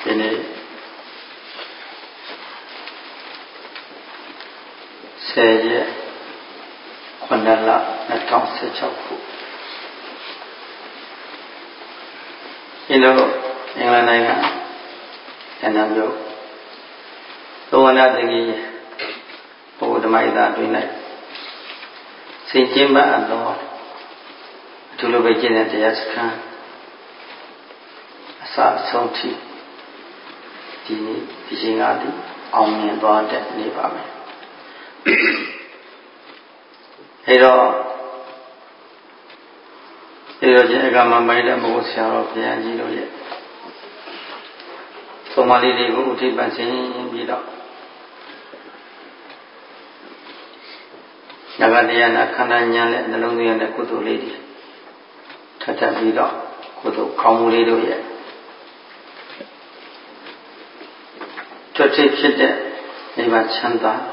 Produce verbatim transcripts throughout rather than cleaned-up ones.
ဒီနေ့ဆယ်ရက်ခုနှစ်လနှစ်ထောင်ဆယ်ခြောက်ခုဒီလိုအင်္ဂလန်နိုင်ငံအနံမြို့သောဝနာတကြီးဘုရားဓမ္မဣဒအတွင်း၌စင်ကျင်းပါအပ်သောအထူးလိုပဲကျင့်တဲ့တရားစခန်းအစအဆုံးထိဒီဒီရှင်ကဒီအောင်မြင်သွားတဲ့နေပါမယ်အဲတော့အဲတော့ဒီအကမမိုင်းတဲ့ဘုရားဆရာတော်ဘုရားကြီးတို့ရဲ့သုံးပါးလေးတွေကိုဥထိပ်ပန်းဆင်းပြီးတော့ညကတရားနာခန္ဓာညာနဲ့နှလုံးသွင်းတဲ့ကုသိုလ်လေးတွေထပ်ထပ်ပြီးတော့ကုသိုလ်ကောင်းမှုလေးတို့ရဲ့ထွတ်ထိပ်ဖြစ်တဲ့နိဗ္ဗာန်ချမ်းသာ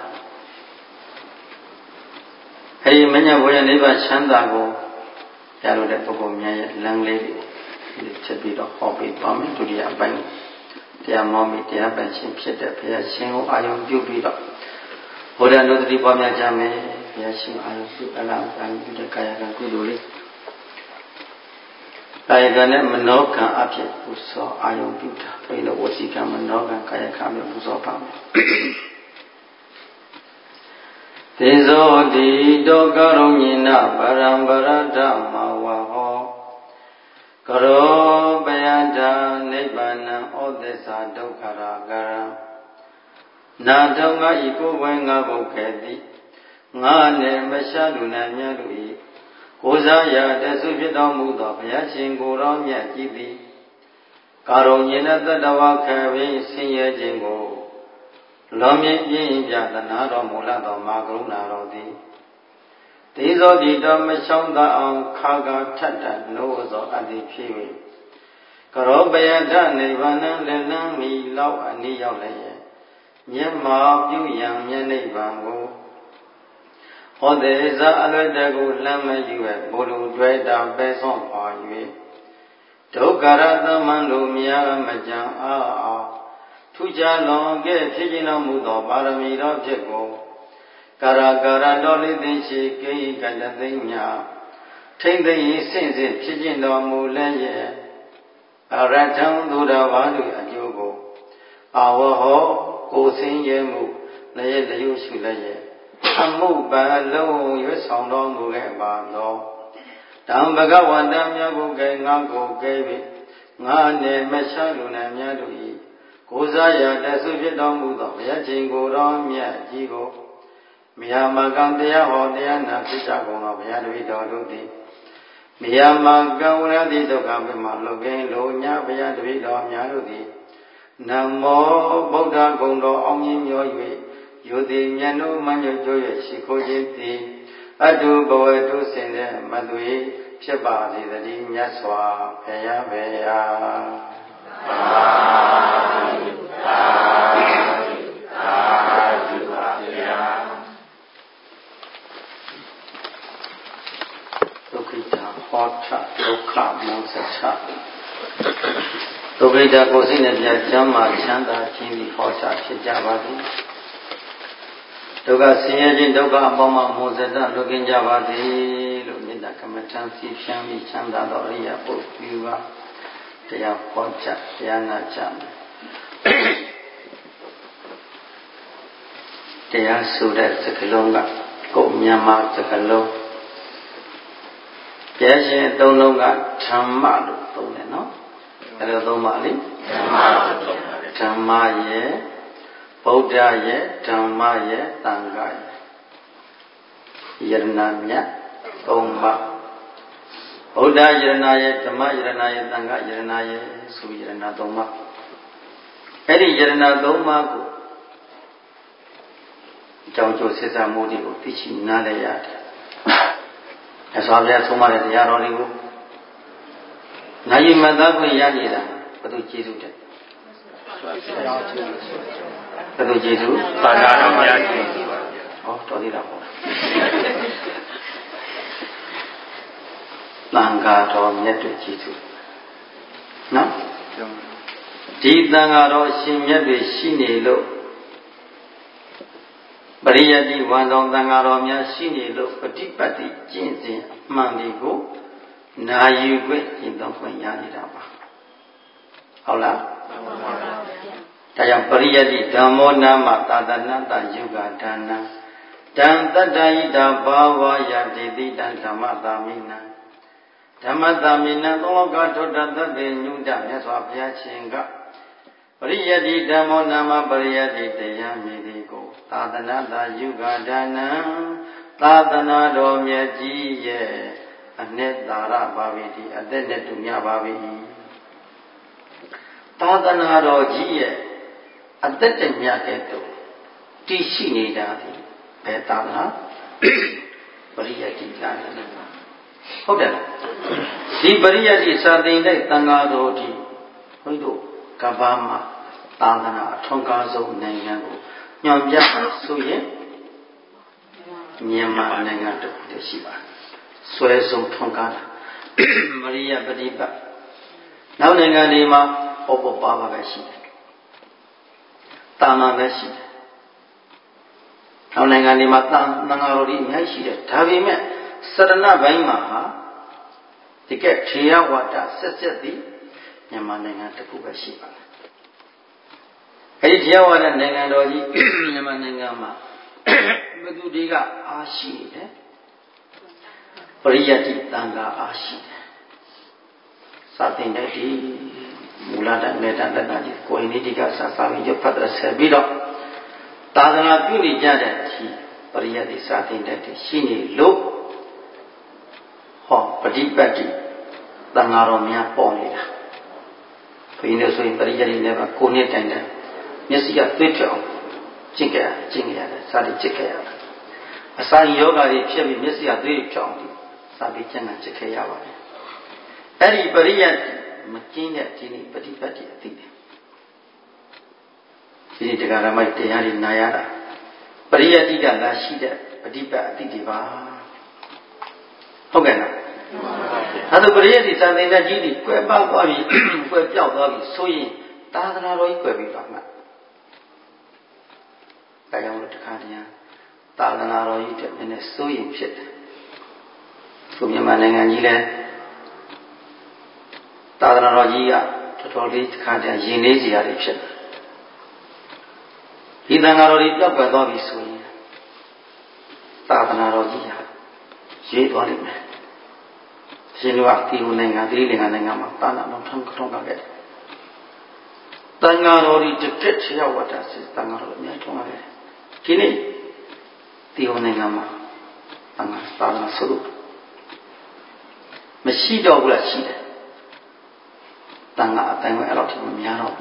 အဲဒီမညာဘုရားနိဗ္ဗာန်ချမ်းသာကိုရလို့တဲ့ပုဂ္ဂိုလ်များရဲ့လမ်းလေးတွေချက်ပြီးတော့ဟောပေးပါမယ်ဒုတိယအပိုင်းတရားမောမိတရားပိုင်ရှင်ဖြစ်တဲ့ဘုရားရှင်ကိုအာယုံပြုပြီးတော့ဘုရားနုဒတိပွားများကြမယ်ဘုရားရှင်အာယုံပြုအလားအာယုံပြုတဲ့ကာယကံကုသိုလ်လေးကာယကံနဲ့မနောကံအဖြစ်ပူဇော်အာယုံပြုတာဘယ်လိုဝစီကံမနောကံကာယကံမျိုးပူဇော်ပါမယ်သေဇောတိတောကရုံညိနဗရံဗရဒမဝဟောကရောပယဒာနိဗ္ဗာနံဩသစ္စာဒုက္ခရာကရံနာတောငါဤကိုယ်ဝဲငါဘုတ်ခဲ့သည်ငါလည်းမရှာလူနာမြတ်တို့၏ကိုးစားရာတဆုဖြစ်တော်မူသောဘုရားရှင်ကိုယ်တော်မြတ်ကြီးသည်ကာရုံညိနတတဝခေဝိဆင်းရဲခြင်းကိုလောမြင့်ပြင်းပြသနာတော်မူလာသောမာကရုဏာတော်သည်သေဇောတိတော်မချောင်းသာအောင်ခါကထတ်တတ်နိုးသောအတ္တိဖြစ်၍ကရောပယဒနိဗ္ဗာန်လည်းလန်းမီလောက်အနိရောက်လည်းမျက်မှောက်ပြုရန်မျက်နိဗ္ဗာန်ကိုဟောတေဇာအလွတ်တကူလမ်းမယူပဲဘုလူတွဲတာပဲဆုံးပါ၍ဒုက္ခရသမန်လိုများမကြံအားအောင်ထူးခြားလွန်ကဲ့ဖြစ်ခြင်းတော်မူသောပါရမီတော်ဖြစ်ကိုကာရကာရတော်လေးသိရှိကိဉ္ကတသိမြထိမ့်သိရင်စင့်စင့်ဖြစ်ခြင်းတော်မူလည်းရဲ့အရထံသူတော်ဘာတို့အကျိုးကိုအာဝဟောကိုစင်းရဲမှုလည်းလျှို့ရှုလည်းရဲ့အမှုပါလုံးရွတ်ဆောင်တော်မူခဲ့ပါသောတံဘဂဝန္တမြတ်ကိုကဲငါကိုကဲ၍ငါနဲ့မရှာလူနာများတို့၏ကိုးစားရာတဆုဖြစ်တော်မူသောဘုရားရှင်ကိုယ်တော်မြတ်ကြီးကိုမယာမကံတရားဟောတရားနာဖြစ်ကြကုန်သောဘုရားတပည့်တော်တို့သည်မယာမကံဝရတိဒုက္ခပြမလုကင်းလိုညဘုရားတပည့်တော်များတို့သည်နမောဗုဒ္ဓဂုဏ်တော်အောင်မြင်မျော၍ယုတိမြတ်နိုးမညွတ်ကြွရရှိခိုးခြင်းသည်အတုဘဝတုစင်တဲ့မသွေဖြစ်ပါစေတည်းမြတ်စွာဘုရားဘေယာသာသာသာဓုပါဗျာဒုက္ခိတဟောချဒုက္ခမောစချဒုက္ခိတကိုယ်စိတ်နဲ့ပြချမ်းသာချမ်းသာခြင်းသည်ဟောချဖြစ်ကြပါသည်ဒုက္ခဆင်းရဲခြင်းဒုက္ခအပေါင်းမှမောစတလွတ်ကင်းကြပါသည်လို့မေတ္တာကမ္မထံစီဖြန်းပြီးချမ်းသာသောအရိယပုဂ္ဂိုလ်ကတရားဟောကြားတရားနာကြမယ်တရားဆိုတဲ့စကားလုံးကကိုယ်မြန်မာစကားလုံးပြည့်ရှင်သုံးလုံးကဓမ္မလို့သုံးတယ်နော်အဲ့လိုသုံးပါလိဓမ္မလို့သုံးပါတယ်ဓမ္မရဲ့ဗုဒ္ဓရဲ့ဓမ္မရဲ့သံဃာရဲ့ယရဏမြတ်သုံးပါဗုဒ္ဓယရဏရဲ့ဓမ္မယရဏရဲ့သံဃာယရဏရဲ့ဆိုယရဏသုံးပါးအဲ့ဒီယရဏသုံးပါးကိုအကြောင်းကျိုးဆက်ဆံမှုတွေကိုသိရှိနားလည်ရတယ်။အစွာပြဆုံးမတဲ့တရားတော်တွေကိုနိုင်ရမသားခွင့်ရနေတာဘယ်သူကျေးဇူးတဲ့ဘယ်သူကျေးဇူးသာသနာတော်များကျေးဇူးပါဗျာ။ဟောတော်သေးတာပေါ့သံဃာတော်မြတ်တို့ကျေးဇူးနော်ဒီတန်ဃာတော်ရှင်မြတ်တွေရှိနေလို့ပရိယတ္တိဝန်တော်တန်ဃာတော်များရှိနေလို့ပฏิပတ်တိကျင့်စဉ်အမှန်တွေကိုနာယူခွင့်ကျင့်သုံးခွင့်ရနေတာပါဟုတ်လားမှန်ပါပါဗျာဒါကြောင့်ပရိယတ္တိဓမ္မောနာမသာသနာတယုဂဒါနံတံတတ္တဟိတဘာဝယတိတိတံဓမ္မသာမိနံဓမ္မသာမိနံသုံးလောကထောတ္တသတ္တေညုတမြတ်စွာဘုရားရှင်ကပရိယတ္တိဓမ္မောနာမပရိယတ္တိတရားမြည်သည်ကိုသာသနာတယုဂဒါနံသာသနာတော်မြတ်ကြီးရဲ့အနှစ်သာရပါပြီဒီအသက်နဲ့တူမြပါပြီသာသနာတော်ကြီးရဲ့အသက်တမြတ်တဲ့တူတည်ရှိနေတာဒီဘယ်သာသနာပရိယတ္တိလာတယ်ဟုတ်တယ်ဒီပရိယတ္တိစာသင်တဲ့တန်ဃာတော်ဒီဘုန်းကြီးတို့ကမ္ဘာမှာသာသနာအထွန်းကားဆုံးနိုင်ငံကိုညွှန်ပြဆိုရင်မြန်မာနိုင်ငံတစ်ခုတည်းရှိပါတယ်ဆွဲဆုံးထွန်းကားတာမရိယပฏิပတ်နောက်နိုင်ငံတွေမှာဟောပေါ်ပါပါပဲရှိတယ်တာမန်ပဲရှိတယ်နောက်နိုင်ငံတွေမှာတန်တန်ဃာတော်တွေအများကြီးရှိတယ်ဒါပေမဲ့စရဏဘိုင်းမှာဟာဒီကဲထေရဝါဒဆက်ဆက်သည်မြန်မာနိုင်ငံတစ်ခုပဲရှိပါတယ်အဲဒီထေရဝါဒနိုင်ငံတော်ကြီးမြန်မာနိုင်ငံမှာဘယ်သူတွေကအားရှိနေတယ်ပရိယတ္တိတန်ခါအားရှိတယ်စတင်တဲ့ဒီမူလတမေတ္တာတဏ္ဍာကြီးကိုယ်နိတိကစသာပြီးရဖတ်တဲ့ဆက်ပြီးတော့သာသနာပြုနေကြတဲ့အထိပရိယတ္တိစတင်တဲ့ဒီရှိနေလို့ဟောပฏิပတ်တိတန်ဃာတော်များပေါ်နေတာဘုရင်တို့ဆိုရင်ပရိယတ္တိနဲ့ပါကိုနှစ်တိုင်တိုင်မျက်စိကသွေးထွက်အောင်ကျင့်ကြရကျင့်ကြရတယ်စာတိကျင့်ကြရတာအစာယောဂါတွေဖြစ်ပြီးမျက်စိကသွေးထွက်အောင်စာတိကျင့်တာကျင့်ခဲ့ရပါတယ်အဲ့ဒီပရိယတ္တိမကျင့်တဲ့ဒီနေ့ပฏิပတ်တိအသိတယ်ဒီနေ့တရားဓမ္မတရားတွေနာရတာပရိယတ္တိကလာရှိတဲ့ပฏิပတ်အသိတွေပါဟုတ်ကဲ့လားအဲ့ဒါပရိယတ္တိစာသင်တဲ့ကြီးတွေကွယ်ပေါက်သွားပြီကွယ်ပြောက်သွားပြီဆိုရင်သာသနာတော်ကြီးကွယ်ပြီးပါမှာဒါကြောင့်လို့တခါတည်းသာသနာတော်ကြီးတဲ့နည်းနည်းစိုးရင်ဖြစ်တယ်ခုမြန်မာနိုင်ငံကြီးလဲသာသနာတော်ကြီးကတော်တော်လေးတခါတည်းရင်လေးစရာတွေဖြစ်တယ်ဒီသံဃာတော်တွေပြောက်ကွယ်သွားပြီဆိုရင်သာသနာတော်ကြီးဟာရေးသွားလိမ့်မယ်ရှင်တို့ကဒီလိုနိုင်ငံသီရိလင်္ကာနိုင်ငံမှာသာသနာတော်ထုံးထုံးကခဲ့တယ်တန်ဃာတော်ဒီတစ်သက်ချေဝတ္တစစ်တန်ဃာတော်အများထုံးခဲ့တယ်ဒီနေ့ဒီလိုနိုင်ငံမှာတန်ဃာသာသနာဆုမရှိတော့ဘူးလားရှိတယ်တန်ဃာအတိုင်းပဲအဲ့လောက်ထိမများတော့ဘူး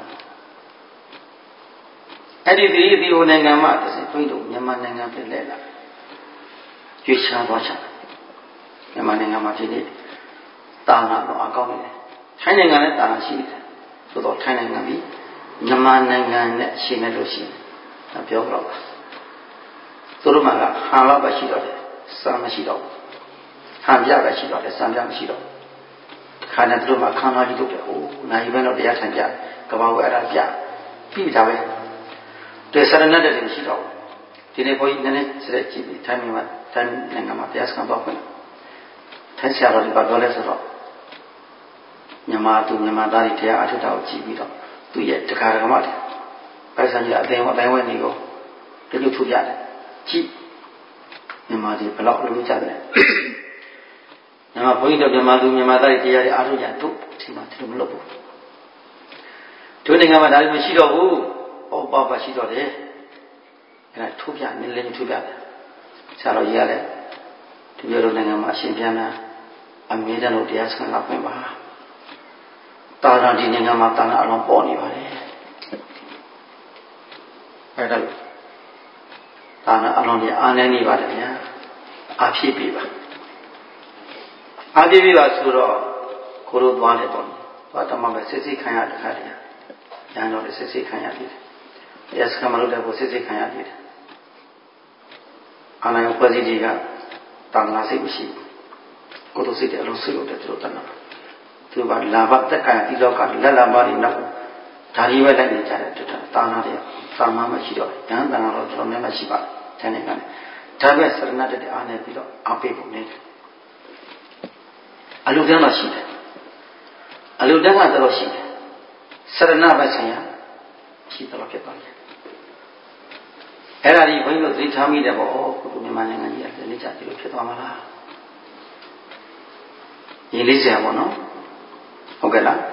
အဲ့ဒီဒီဒီလိုနိုင်ငံမှာတစ်စတွင်းတို့မြန်မာနိုင်ငံပြည်လဲလာကျွေးချသွားချမြန်မာနိုင်ငံမှာဒီနေ့တာနာတော့အကောင်းနေတယ်ထိုင်းနိုင်ငံလည်းတာနာရှိတယ်သို့တော့ထိုင်းနိုင်ငံပြီးမြန်မာနိုင်ငံနဲ့ရှင်းနေလို့ရှိရင်ပြောကြတော့ပါသူတို့မှကဟန်လောက်ပဲရှိတော့တယ်စံမရှိတော့ဘူးဟန်ပြပဲရှိတော့တယ်စံပြမရှိတော့ခါနဲ့သူတို့မှခန္ဓာကြီးတို့တယ်ဟိုနိုင်ဘဲတော့တရားထိုင်ပြကဘာဝအဲ့ဒါပြပြီးတာပဲတေဆရဏတ်တဲ့ရှိတော့ဒီနေ့ဘုန်းကြီးနည်းနည်းစရက်ကြည့်ပြီးထိုင်းမှာထိုင်းနိုင်ငံမှာတရားစခန်းတော့ဖွင့်ထိုင်းဆရာတော်ဒီဘာပြောလဲဆိုတော့မြန်မာသူမြန်မာသားတွေတရားအထုတာကိုကြည့်ပြီးတော့သူ့ရဲ့တခါတခါမှတယ်ပိုက်ဆံကြီးအသိအတိုင်းဝဲနေကိုတလူထူရတယ်ကြည့်မြန်မာတွေဘယ်လောက်လုပ်ကြတယ်မြန်မာဘုန်းကြီးတို့မြန်မာသူမြန်မာသားတွေတရားတွေအထုရတို့ဒီမှာဒီလိုမလုပ်ဘူးတို့နိုင်ငံမှာဒါလည်းမရှိတော့ဘူးဟောပါပါရှိတော့တယ်အဲ့ဒါထုတ်ပြနည်းလည်းထုတ်ပြတယ်ဆရာတော်ကြီးရတယ်ဒီလိုလိုနိုင်ငံမှာအရှင်ပြန်လာအမြဲတမ်းလို့တရားစခန်းလာဖွင့်ပါတာရဒီနိုင်ငံမှာတာနာအလုံးပေါ်နေပါတယ်အဲ့ဒါလို့တာနာအလုံးကြီးအားနေနေပါတယ်ဗျာအားဖြည့်ပြပါအားဖြည့်ပြပါဆိုတော့ကိုလိုသွားတယ်ပေါ့သွားတော့မှပဲစစ်စစ်ခံရတဲ့ခါတည်းရန်တော်လည်းစစ်စစ်ခံရပြီတရားစခန်းမလုပ်တဲ့ကိုစစ်စစ်ခံရပြီအာနာယဖွဲ့စည်းကြီးကတာနာစိတ်မရှိဘူးကိုလိုစိတ်တဲ့အလုံးဆွေးလို့တဲ့သူတို့တဏ္ဍာသူကလာဘတက်ကံဒီလောကလက်လာပါနေတော့ထဒါလေးပဲလိုက်နေကြတယ်တူတာနာတွေသာမန်မရှိတော့ဉာဏ်တန်တော့တော်တော်များများရှိပါတယ်တဲ့နေကဒါပဲစရဏတဲ့အားနဲ့ပြီးတော့အပိပုံနေတယ်အလုတန်းတော့ရှိတယ်အလုတန်းကတော့ရှိတယ်စရဏပဲဆိုင်ရာရှိတော့ဖြစ်သွားတယ်အဲ့ဒါကြီးဘုန်းကြီးတို့သိထားမိတယ်ပေါ့ဩကုမြန်မာနိုင်ငံကြီးကလည်းကြည့်လို့ဖြစ်သွားမှာလားရေးလေးစရာပေါ့နော်ဟုတ်ကဲ့လား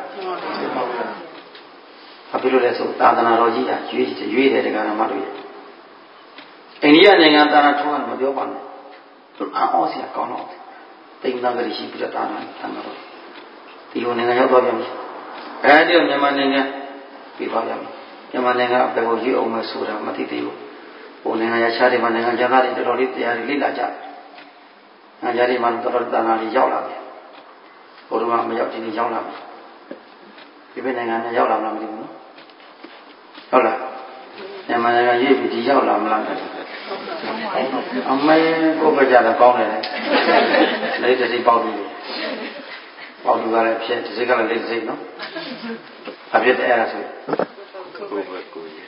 အပြည့်လို့လဲဆိုသာသနာတော်ကြီးကရွေးရွေးတယ်တရားဓမ္မတို့ရဲ့အိန္ဒိယနိုင်ငံသာသနာထုံးကမပြောပါနဲ့သူအော်စရာကောင်းတော့တိမ်သားကလေးရှိပြီးတော့သာသနာသံဃာတော်ဒီလိုနိုင်ငံရောက်သွားပြန်ပြီအဲဒီတော့မြန်မာနိုင်ငံပြီးသွားပြန်ပြီမြန်မာနိုင်ငံအပေကိုရွေးအောင်မဆိုတာမသိသေးဘူးဟိုနိုင်ငံရခြားတွေမှာနိုင်ငံခြားသားတွေတော်တော်လေးတရားတွေလေ့လာကြနိုင်ငံခြားတွေမှာတော်တော်သာသနာတွေရောက်လာတယ်ဘုရားမရောက်ဒီနေ့ရောက်လာပြီဒီဘက်နိုင်ငံနဲ့ရောက်လာမလားမသိဘူးနော်ဟုတ်လားမြန်မာနိုင်ငံရေးပြီးဒီရောက်လာမလားအမေကိုပဲကြတော့ကောင်းတယ်လေလက်တစ်ပေါက်ပြီးပေါက်လူကလည်းဖြစ်တစ်စိတ်ကလည်းလက်တစ်စိတ်နော်အဖြစ်တဲ့အဲ့ဒါဆိုကိုပဲကိုကြီး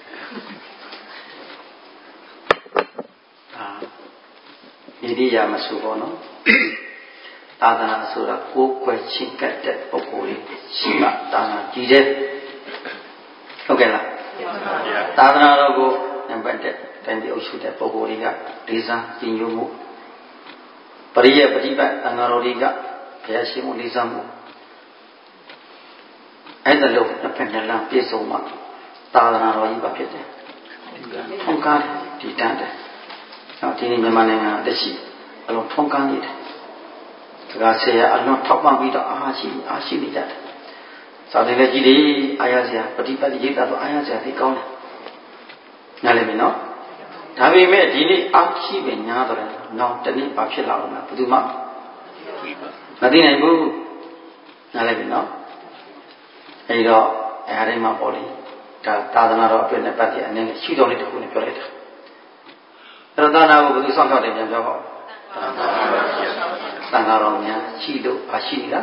အာဒီဒီရမဆိုပေါ့နော်သာသနာဆိုတာကိုယ်ကွယ်ချင်းကတ်တဲ့ပုဂ္ဂိုလ်လေးရှိမှသာသနာကြီးတယ်ဟုတ်ကဲ့လားသာသနာတော်ကိုနံပါတ်တစ်တိုင်းပြည်အုပ်ချုပ်တဲ့ပုဂ္ဂိုလ်တွေကဒေသကြီးညိုမှုပရိယပฏิပတ်သံဃာတော်တွေကဘုရားရှိခိုးလေးစားမှုအဲ့ဒါလို့တစ်ဖက်နဲ့လမ်းပြည့်စုံမှသာသနာတော်ကြီးပါဖြစ်တယ်ထုံးကားဒီတန်းတယ်နောက်ဒီနေ့မြန်မာနိုင်ငံတက်ရှိအလုံးထုံးကားနေတယ်ဒါကဆရာအလွန်ထောက်ပံ့ပြီးတော့အားရှိအားရှိနေကြတယ်စာသင်လည်းကြီးတယ်အားရစရာပฏิပတ်ရိပ်တာတော့အားရစရာသိကောင်းတယ်နားလည်ပြီနော်ဒါပေမဲ့ဒီနေ့အားရှိပဲညားတော့တယ်နောက်တနည်းဘာဖြစ်လာအောင်လဲဘယ်သူမှမသိနိုင်ဘူးနားလည်ပြီနော်အဲဒီတော့အဲအရင်မှပေါ်လေဒါသာသနာတော်အတွက်နဲ့ပတ်သက်အနေနဲ့ရှိတော်လေးတစ်ခုနဲ့ပြောလိုက်တာအဲ့တော့သာသနာကိုဘယ်သူစောင့်ရှောက်တယ်ပြန်ပြောပါဦးသံဃာတော်များရှိလို့အားရှိလား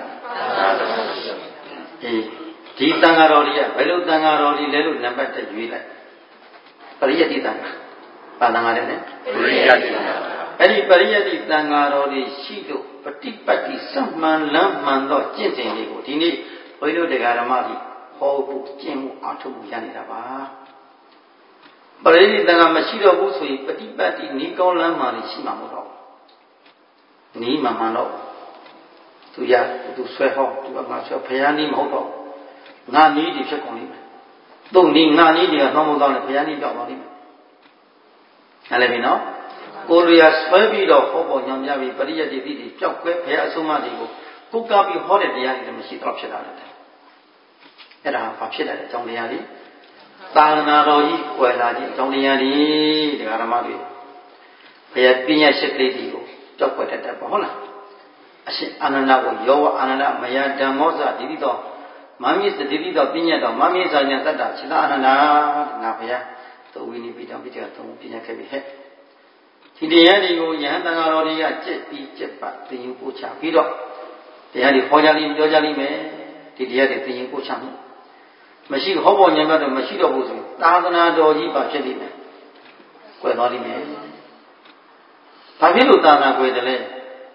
အေးဒီသံဃာတော်တွေကဘယ်လိုသံဃာတော်တွေလဲလို့နံပါတ်တစ်ရွေးလိုက်ပရိယတ္တိသံဃာပါသံဃာတဲ့နဲ့ပရိယတ္တိအဲ့ဒီပရိယတ္တိသံဃာတော်တွေရှိလို့ပฏิပတ်တိစမှန်လမ်းမှန်သောကျင့်စဉ်တွေကိုဒီနေ့ဘုန်းကြီးတို့တရားဓမ္မကြီးဟောဖို့ကျင့်မှုအားထုတ်မှုရနေတာပါပရိယတ္တိသံဃာမရှိတော့ဘူးဆိုရင်ပฏิပတ်တိနီးကောင်းလမ်းမှန်ရှိမှာမဟုတ်တော့နီးမှန်မှန်တော့သူရသူဆွဲဟောသူကငါဆွဲဘုရားနီးမဟုတ်တော့ငါနီးတွေဖြစ်ကုန်လိမ့်မယ်သူ့နီးငါနီးတွေကနှောင်းမတော့လည်းဘုရားနီးကြောက်ပါလိမ့်မယ်အဲ့လည်းပြီနော်ကိုယ်ရဆွဲပြီးတော့ဟောပေါ်ညံပြပြီးပရိယတ္တိတိတွေကြောက်ကွဲဘုရားအဆုံးအမတွေကိုကုကပြီးဟောတဲ့တရားတွေလည်းမရှိတော့ဖြစ်လာတယ်အဲ့ဒါဘာဖြစ်လာတဲ့အကြောင်းတရားတွေသာသနာတော်ကြီးကွယ်လာခြင်းအကြောင်းတရားတွေတရားဓမ္မတွေဘုရားပညာရှိကလေးတွေကိုကြောက်ွက်တတ်တယ်ပေါ့ဟုတ်လားအရှင်အာနန္ဒကိုယောဝအာနန္ဒမယဓမ္မောဇဒီတိတော်မမ္မိစဒီတိတော်ပညာတော်မမ္မိစာညာတတ္တခြေသာအာနန္ဒငါဘုရားသူဝိနည်းပိတံပိတ္တသုံးပညာခဲ့ပြီဟဲ့ဒီတရားတွေကိုယဟန်တန်ဃာတော်တွေကကြက်ပြီးကြက်ပတ်သင်ယူပို့ချပြီးတော့တရားတွေဟောကြလိမ့်ပြောကြလိမ့်မယ်ဒီတရားတွေသင်ယူပို့ချမှုမရှိဟောပေါ်ဉာဏ်ကတော့မရှိတော့ဘူးဆိုရင်သာသနာတော်ကြီးပါဖြစ်လိမ့်မယ်ကွယ်သွားလိမ့်မယ်ဘာဖြစ်လို့သာသနာကွယ်တယ်လဲ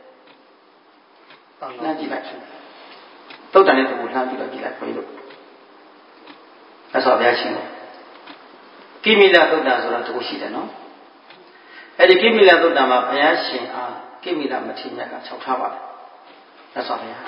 လှမ်းကြည့်လိုက်သုတ်တန်နဲ့တူလှမ်းကြည့်တော့ကြည့်လိုက်ခွင့်လို့အဲ့ဆိုဘုရားရှင်ကိမိလသုတ်တန်ဆိုတာတခုရှိတယ်နော်အဲ့ဒီကိမိလသုတ်တန်မှာဘုရားရှင်အားကိမိလမထေရမြတ်က၆ထားပါတယ်အဲ့ဆိုဘုရား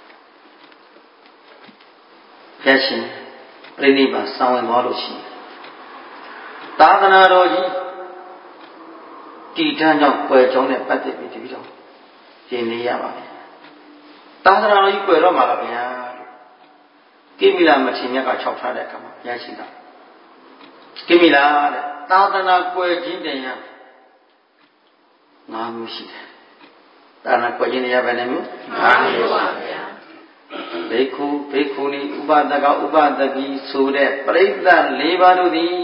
ဘုရားရှင်ပြိဋိဘံစောင်းဝင်သွားလို့ရှိရင်သာသနာတော်ကြီးတည်တံ့ကြောင့်ကွယ်ကြောင်းနဲ့ပတ်သက်ပြီးတပြီးတော့ရှင်းနေရပါမယ်သာသနာတော်ကြီးကွယ်တော့မှာလားဗျာကိမိလာမထေရမြတ်က၆ထားတဲ့အခါမှာဘုရားရှင်ကကိမိလာတဲ့သာသနာကွယ်ခြင်းတင်ရငါးမျိုးရှိတယ်သာသနာကွယ်ခြင်းတရားပဲနဲ့မျိုးငါးမျိုးပါဗျာဘေခုဘေခုနီဥပဒကဥပဒတိဆိုတဲ့ပရိသတ်၄ပါးတို့သည်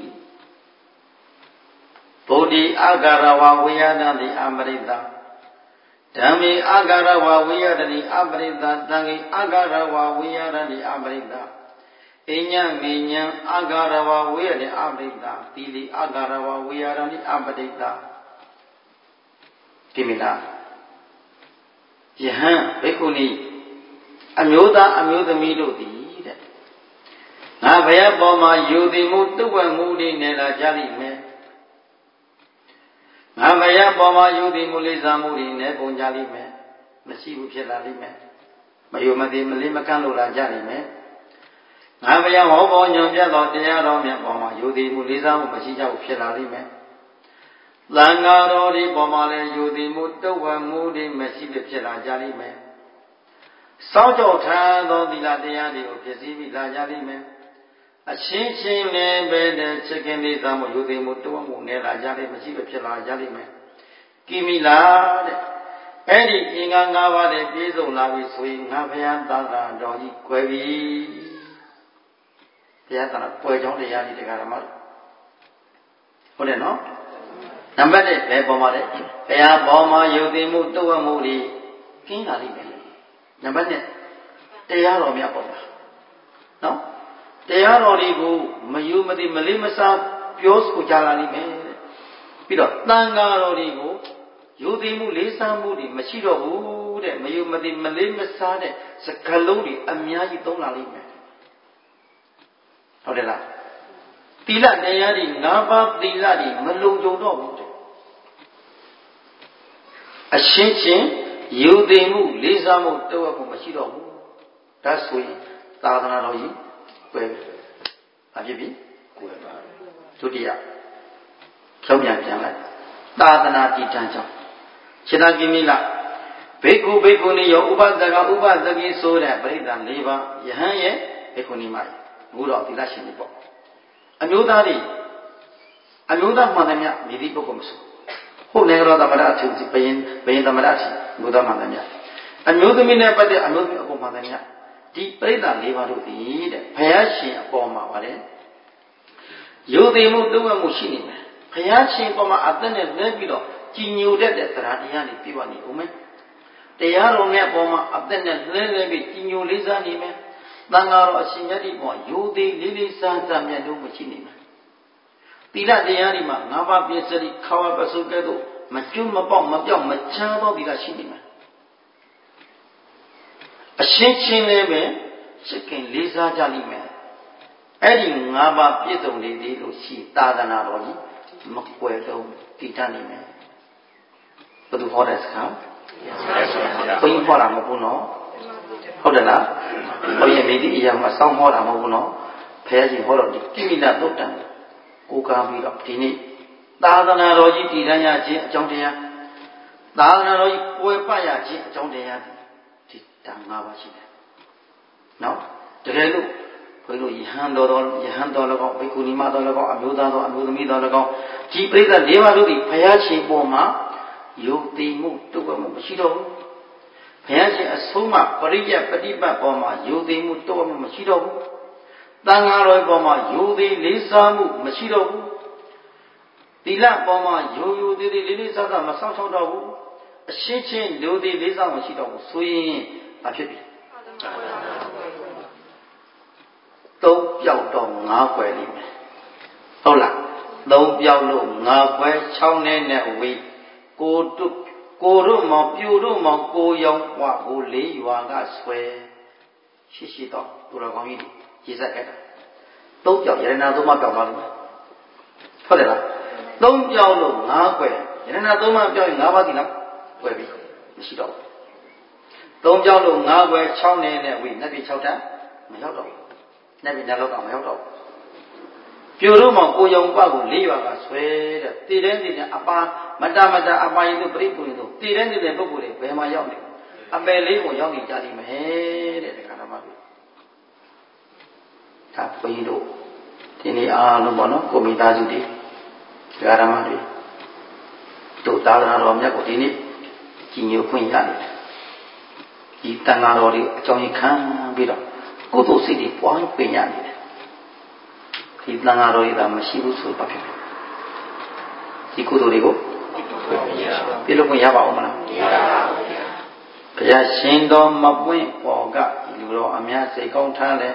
ဗုဒ္ဓအာဂရဝဝိယဒတိအမရိတဓမ္မေအာဂရဝဝိယဒတိအပရိတသံဃေအာဂရဝဝိယဒတိအမရိတ Inya minya agarawa wiyani abdita tili agarawa wiyarani abdita kimila yahan bhikkhuni amyoda amyodami do ti de nga baya paw ma yodi mu tuwat mu ni ne la ja li me nga baya paw ma yodi mu li sa mu ni ne pon ja li me masi bu phit la li me mayo mati mali makan lo la ja li me nga baya ho bo nyon piat lo taya ro mya paw ma yodi mu li sa mu masi ja bu phit la li me Langa ro di paw ma le yodi mu tuwat mu ni masi bu phit la ja li me Sao chou tha do di la taya di ko phit si bi la ja li me A shin shin ne be de chicken li sa mu yodi mu tuwat mu ne la ja li masi bu phit la ja li me Kimi la de Edi inga nga ba de pi sou la bi so yin nga phaya ta ta do ji kwai bi phaya ta pwe chong taya ni daga ramaဟုတ်တယ်နော်နံပါတ်oneဘယ်ပေါ်မှာလဲဘုရားပေါ်မှာယုံသိမှုတဝတ်မှုတွေကင်းလာလိမ့်မယ်နံပါတ်twoတရားတော်မြတ်ပေါ်မှာနော်တရားတော်တွေကိုမယူမသိမလေးမစားပြောဆိုကြလာလိမ့်မယ်ပြီးတော့တန်ဃာတော်တွေကိုယုံသိမှုလေးစားမှုတွေမရှိတော့ဘူးတဲ့မယူမသိမလေးမစားတဲ့စကားလုံးတွေအများကြီးသုံးလာလိမ့်မယ်ဟုတ်တယ်လားသီလတရားတွေ၅ပါးသီလတွေမလုံခြုံတော့ဘူးတဲ့အရှင်းချင်းယုံသိမှုလေးစားမှုတဝတ်မှုမရှိတော့ဘူးဒါဆိုရင်သာသနာတော်ကြီးကွယ်ဘာဖြစ်ပြီကွယ်ပါဒုတိယဖြောင်းပြန်ပြန်လိုက်သာသနာတည်တံ့ကြောင်းခြေသာကိမိလဘိက္ခုဘိက္ခုနီယောဥပဇကဥပဇကိဆိုတဲ့ပရိသတ်၄ပါးယဟန်ရဲ့ဘိက္ခုနီမကြီးဘုရားသီလရှင်တွေပေါ့အမျိုးသားတွေအမျိုးသားမှန်တယ်မြတ်မိသည့်ပုဂ္ဂိုလ်မဆိုဟုတ်နေရောသမရအထူးဘယင်ဘယင်သမရအထူးဘုရားမှန်တယ်မြတ်အမျိုးသမီးနဲ့ပတ်သက်အမျိုးသမီးအကုန်မှန်တယ်မြတ်ဒီပရိသတ်၄ပါးတို့သည်တဲ့ဘုရားရှင်အပေါ်မှာပါတယ်ယုံသိမှုတဝတ်မှုရှိနေမယ်ဘုရားရှင်ပေါ်မှာအသက်နဲ့လဲပြီးတော့ကြည်ညိုတတ်တဲ့တရားတရားတွေပြည့်ဝနေဦးမယ်တရားတော်နဲ့ပေါ်မှာအသက်နဲ့လဲလဲပြီးကြည်ညိုလေးစားနေမယ်သံဃာတော်အရှင်မြတ်ဒီပေါ်ယုံသိလေးလေးစားစားမြတ်လို့မရှိနေမယ်သီလတရားတွေမှာငါးပါးပြည့်စည်ခါဝပစုကဲ့သို့မကျွတ်မပေါက်မပြောက်မချမ်းသောသီလရှိနေမယ်အရှင်းချင်းလည်းပဲစိတ်ကင်လေးစားကြလိမ့်မယ်အဲ့ဒီငါးပါးပြည့်စုံနေသေးလို့ရှိသာသနာတော်ကြီးမကွယ်လုံးတည်တတ်နေမယ်ဘယ်သူဟောတဲ့စကားဘုန်းကြီးဟောတာမဟုတ်ဘူးနော်ဟုတ်တယ်လားဘုန်းကြီးမိသည့်အရာမှာစောင့်ဟောတာမဟုတ်ဘူးနော်ဖះကြီးဟောတော့ဒီကိမိလသုတ်တံကိုကားပြီးတော့ဒီနေ့သာသနာတော်ကြီးတည်တံ့ရခြင်းအကြောင်းတရားသာသနာတော်ကြီးပွယ်ပရခြင်းအကြောင်းတရားဒီတန်၅ပါးရှိတယ်နော်တကယ်လို့ဘုန်းကြီးတို့ယဟန်တော်တော်ယဟန်တော်လည်းကောင်းဘိက္ခုနီမတော်လည်းကောင်းအမျိုးသားတော်အမျိုးသမီးတော်လည်းကောင်းဒီပြိဿ၄ပါးတို့ဒီဘုရားရှင်ပေါ်မှာယုံသိမှုတုတ်ကမှုမရှိတော့ဘူးဘုရားရှင်အဆုံးမပရိယပฏิပတ်ပေါ်မှာယုံသိမှုတုတ်ကမှုမရှိတော့ဘူးသံဃာတော်ပေါ်မှာယုံသိလေးစားမှုမရှိတော့ဘူးသီလပေါ်မှာယုံယုံသေးသေးလေးလေးစားစားမဆောက်ရှောက်တော့ဘူးအရှင်းချင်းလူသေးလေးစားမရှိတော့ဘူးဆိုရင်ဘာဖြစ်ပြီသုံးပြောက်တော့ငါးွယ်လိမ့်မယ်ဟုတ်လားသုံးပြောက်လို့ငါးွယ်၆နဲ့နဲ့ဝေးကိုတို့ကိုတို့မောင်ပြူတို့မောင်ကိုရောင်ွားကိုလေးရွာကဆွဲရှိရှိတော့သူတော်ကောင်းကြီးရေးဆက်ခဲ့တာသုံးပြောက်ရတနာသုံးပါးပြောက်သွားလိမ့်မယ်ဟုတ်တယ်လားသုံးပြောက်လို့ငါးွယ်ရတနာသုံးပါးပြောက်ရင်ငါးပါးဒီလားွယ်ပြီမရှိတော့ဘူးသုံးပြောက်လို့ငါးွယ်၆နဲ့နဲ့ဝေးနှစ်ပြ၆တန်းမရောက်တော့ဘူးနဲ့ပြလောကမရောက်တော့ဘူးပြိုတို့မှာကိုယုံပကိုလေးရွာကဆွဲတဲ့တည်တဲ့တည်တဲ့အပါမတမတအပါယိတို့ပြိပုရိတို့တည်တဲ့တည်တဲ့ပုဂ္ဂိုလ်တွေဘယ်မှာရောက်နေအပယ်လေးကိုရောက်နေကြလိမ့်မယ်တဲ့ဒီကရမတို့ဒါဘုန်းကြီးတို့ဒီနေ့အားလုံးပေါ့နော်ကိုမိသားစုတွေဒီကရမတွေတို့သာသနာတော်မြတ်ကိုဒီနေ့ကြည်ညိုခွင့်ရတယ်ဒီတန်ဃာတော်တွေအကြောင်းခံပြီးတော့ကုသိုလ်စိတ်တွေပွားပင်ရတယ်ဒီတန်ဃာတော်တွေကမရှိဘူးဆိုပါဖြစ်ဒီကုသိုလ်တွေကိုပြလို့ခွင့်ရပါဦးမလားမရပါဘူးဘုရားရှင်တော်မပွင့်ပေါ်ကလူတော်အများစိတ်ကောင်းထားလဲ